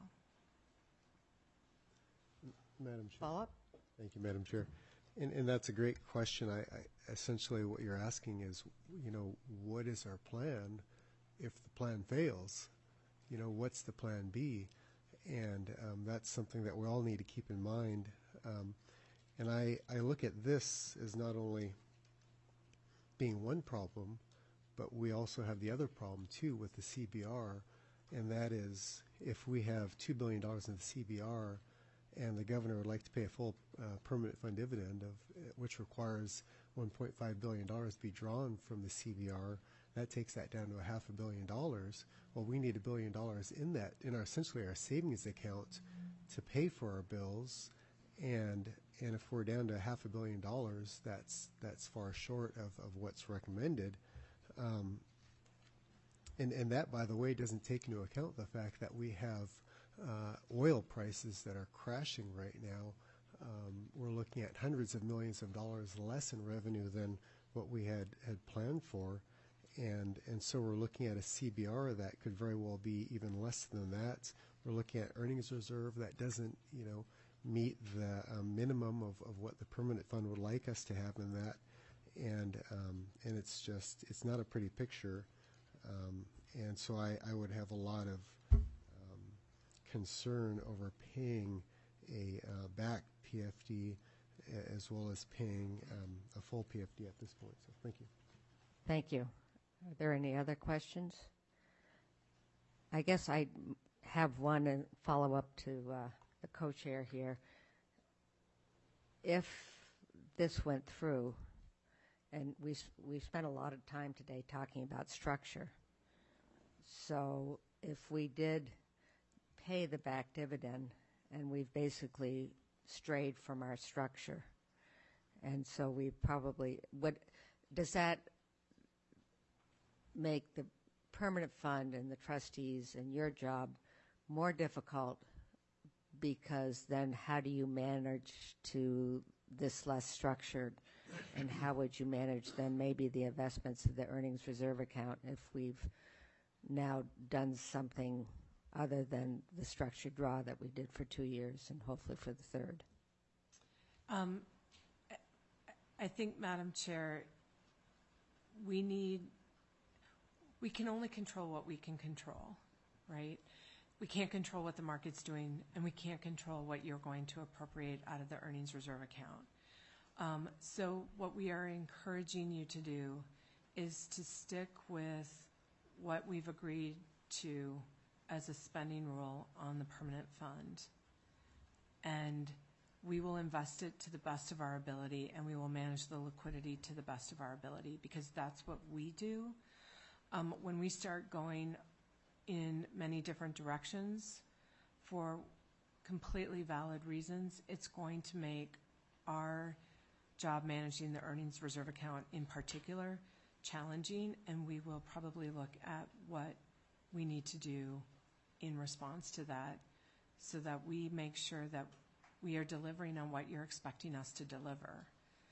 Madam Chair. Follow up? Thank you, Madam Chair. And, and that's a great question. I, I essentially what you're asking is, you know, what is our plan if the plan fails? You know, what's the plan B? And um, that's something that we all need to keep in mind. Um, and I, I look at this as not only being one problem, but we also have the other problem too with the C B R, and that is if we have two billion dollars in the C B R and the governor would like to pay a full uh, permanent fund dividend, of uh, which requires one point five billion dollars to be drawn from the C V R. That takes that down to a half a billion dollars. Well, we need a billion dollars in that, in our essentially our savings account, to pay for our bills, and and if we're down to half a billion dollars, that's that's far short of, of what's recommended. Um, and and that, by the way, doesn't take into account the fact that we have uh, oil prices that are crashing right now. Um, we're looking at hundreds of millions of dollars less in revenue than what we had, had planned for. And and so we're looking at a C B R that could very well be even less than that. We're looking at earnings reserve that doesn't, you know, meet the um, minimum of, of what the permanent fund would like us to have in that. And um, and it's just, it's not a pretty picture. Um, and so I, I would have a lot of um, concern over paying a uh, back P F D as well as paying um, a full P F D at this point. So thank you. Thank you. Are there any other questions? I guess I have one and follow up to uh, the co-chair here. If this went through, and we we spent a lot of time today talking about structure, so if we did pay the back dividend, and we've basically strayed from our structure, and so we probably what does that make the permanent fund and the trustees and your job more difficult, because then how do you manage to this less structured, and how would you manage then maybe the investments of the earnings reserve account if we've now done something other than the structured draw that we did for two years and hopefully for the third? Um, I- I think, Madam Chair, we need, we can only control what we can control, right? We can't control what the market's doing, and we can't control what you're going to appropriate out of the earnings reserve account. Um, so what we are encouraging you to do is to stick with what we've agreed to as a spending rule on the permanent fund. And we will invest it to the best of our ability, and we will manage the liquidity to the best of our ability, because that's what we do. Um, when we start going in many different directions for completely valid reasons, it's going to make our job managing the earnings reserve account in particular challenging, and we will probably look at what we need to do in response to that so that we make sure that we are delivering on what you're expecting us to deliver.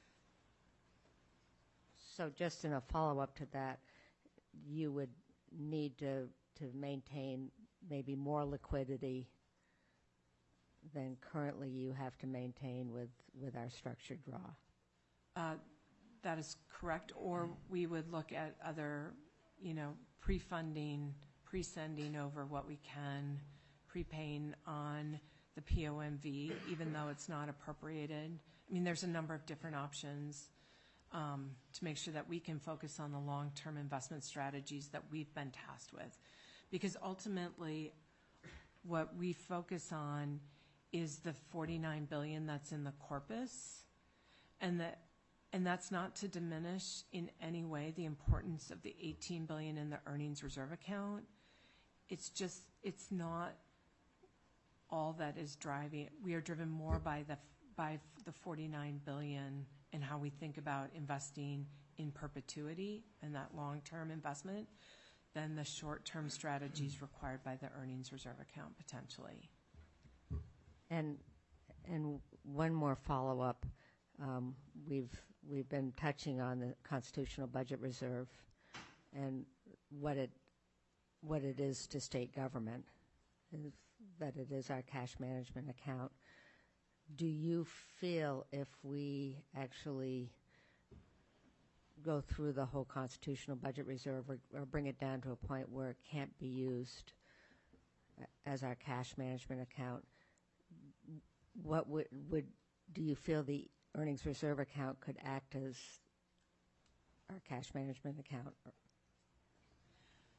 So just in a follow-up to that, you would need to, to maintain maybe more liquidity than currently you have to maintain with, with our structured draw. Uh, that is correct. Or we would look at other, you know, pre-funding, pre-sending over what we can, prepaying on the P O M V, even though it's not appropriated. I mean, there's a number of different options um, to make sure that we can focus on the long-term investment strategies that we've been tasked with. Because ultimately, what we focus on is the forty-nine billion dollars that's in the corpus, and that and that's not to diminish in any way the importance of the eighteen billion dollars in the earnings reserve account. It's just, it's not all that is driving. We are driven more by the by the forty-nine billion dollars and how we think about investing in perpetuity and that long-term investment than the short-term strategies required by the earnings reserve account potentially. And and one more follow-up. Um, we've we've been touching on the constitutional budget reserve and what it what it is to state government, is that it is our cash management account. Do you feel if we actually go through the whole constitutional budget reserve or, or bring it down to a point where it can't be used as our cash management account, what would, would do you feel the earnings reserve account could act as our cash management account? Or,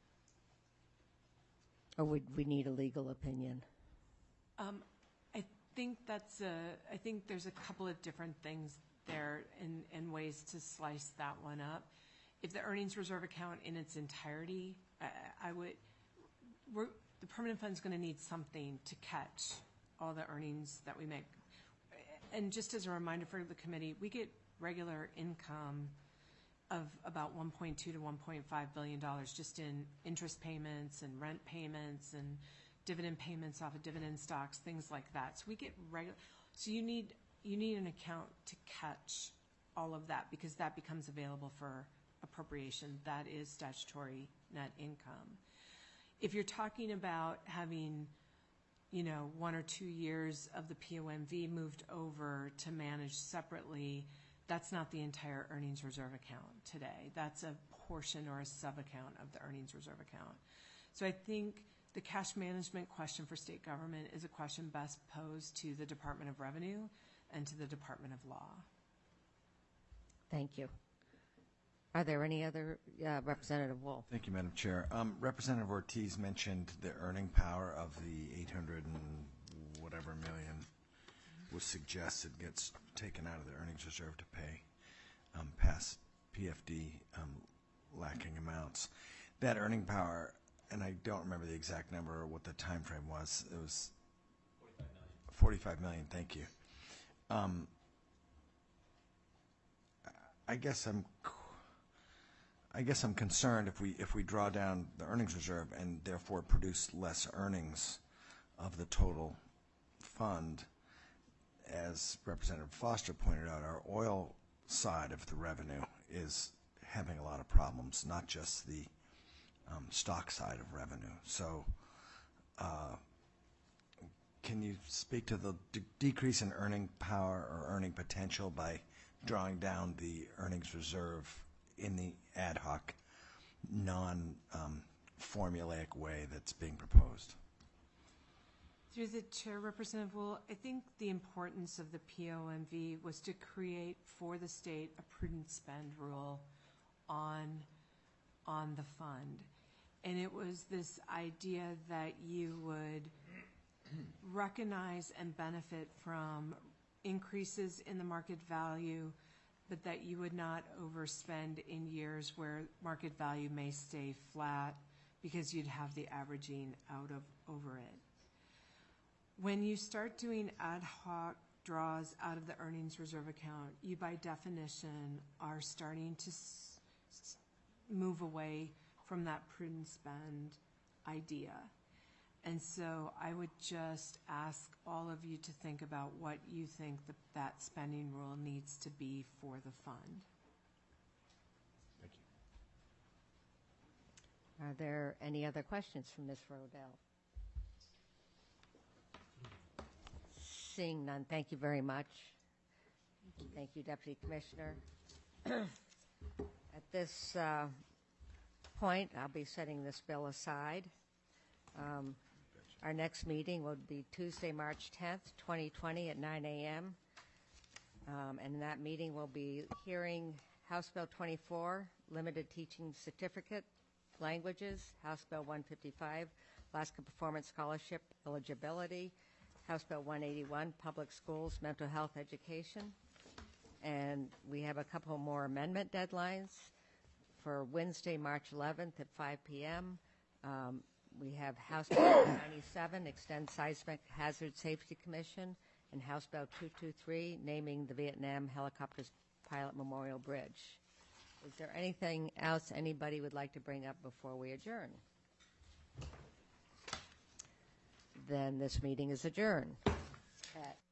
or would we need a legal opinion? Um, I, think that's a, I think there's a couple of different things there and, and ways to slice that one up. If the earnings reserve account in its entirety, I, I would, we're, the permanent fund's going to need something to catch all the earnings that we make. And just as a reminder for the committee, we get regular income of about one point two to one point five billion dollars just in interest payments and rent payments and dividend payments off of dividend stocks, things like that. So we get regular. So you need you need an account to catch all of that because that becomes available for appropriation. That is statutory net income. If you're talking about having, you know, one or two years of the P O M V moved over to manage separately, that's not the entire earnings reserve account today. That's a portion or a sub-account of the earnings reserve account. So I think the cash management question for state government is a question best posed to the Department of Revenue and to the Department of Law. Thank you. Are there any other, uh, Representative Wolf? Thank you, Madam Chair. Um, Representative Ortiz mentioned the earning power of the eight hundred and whatever million was suggested gets taken out of the earnings reserve to pay um, past P F D um, lacking amounts. That earning power, and I don't remember the exact number or what the time frame was. It was forty-five million. Thank you. Um, I guess I'm. I guess I'm concerned if we if we draw down the earnings reserve and therefore produce less earnings of the total fund. As Representative Foster pointed out, our oil side of the revenue is having a lot of problems, not just the um, stock side of revenue. So uh, can you speak to the de decrease in earning power or earning potential by drawing down the earnings reserve in the ad hoc, non-formulaic um, way that's being proposed? Through the chair, Representative Wool, I think the importance of the P O M V was to create for the state a prudent spend rule on, on the fund. And it was this idea that you would recognize and benefit from increases in the market value, but that you would not overspend in years where market value may stay flat because you'd have the averaging out of over it. When you start doing ad hoc draws out of the earnings reserve account, you by definition are starting to s s move away from that prudent spend idea. And so I would just ask all of you to think about what you think the, that spending rule needs to be for the fund. Thank you. Are there any other questions from Miz Rodell? Seeing none, thank you very much. Thank you, Deputy Commissioner. At this uh, point, I'll be setting this bill aside. Um, our next meeting will be Tuesday, March tenth, twenty twenty at nine A M Um, and in that meeting, we'll be hearing House Bill twenty-four, Limited Teaching Certificate Languages, House Bill one fifty-five, Alaska Performance Scholarship Eligibility, House Bill one eighty-one, Public Schools Mental Health Education. And we have a couple more amendment deadlines for Wednesday, March eleventh at five P M Um, we have House Bill ninety-seven, Extend Seismic Hazard Safety Commission, and House Bill two twenty-three, naming the Vietnam Helicopter Pilot Memorial Bridge. Is there anything else anybody would like to bring up before we adjourn? Then this meeting is adjourned at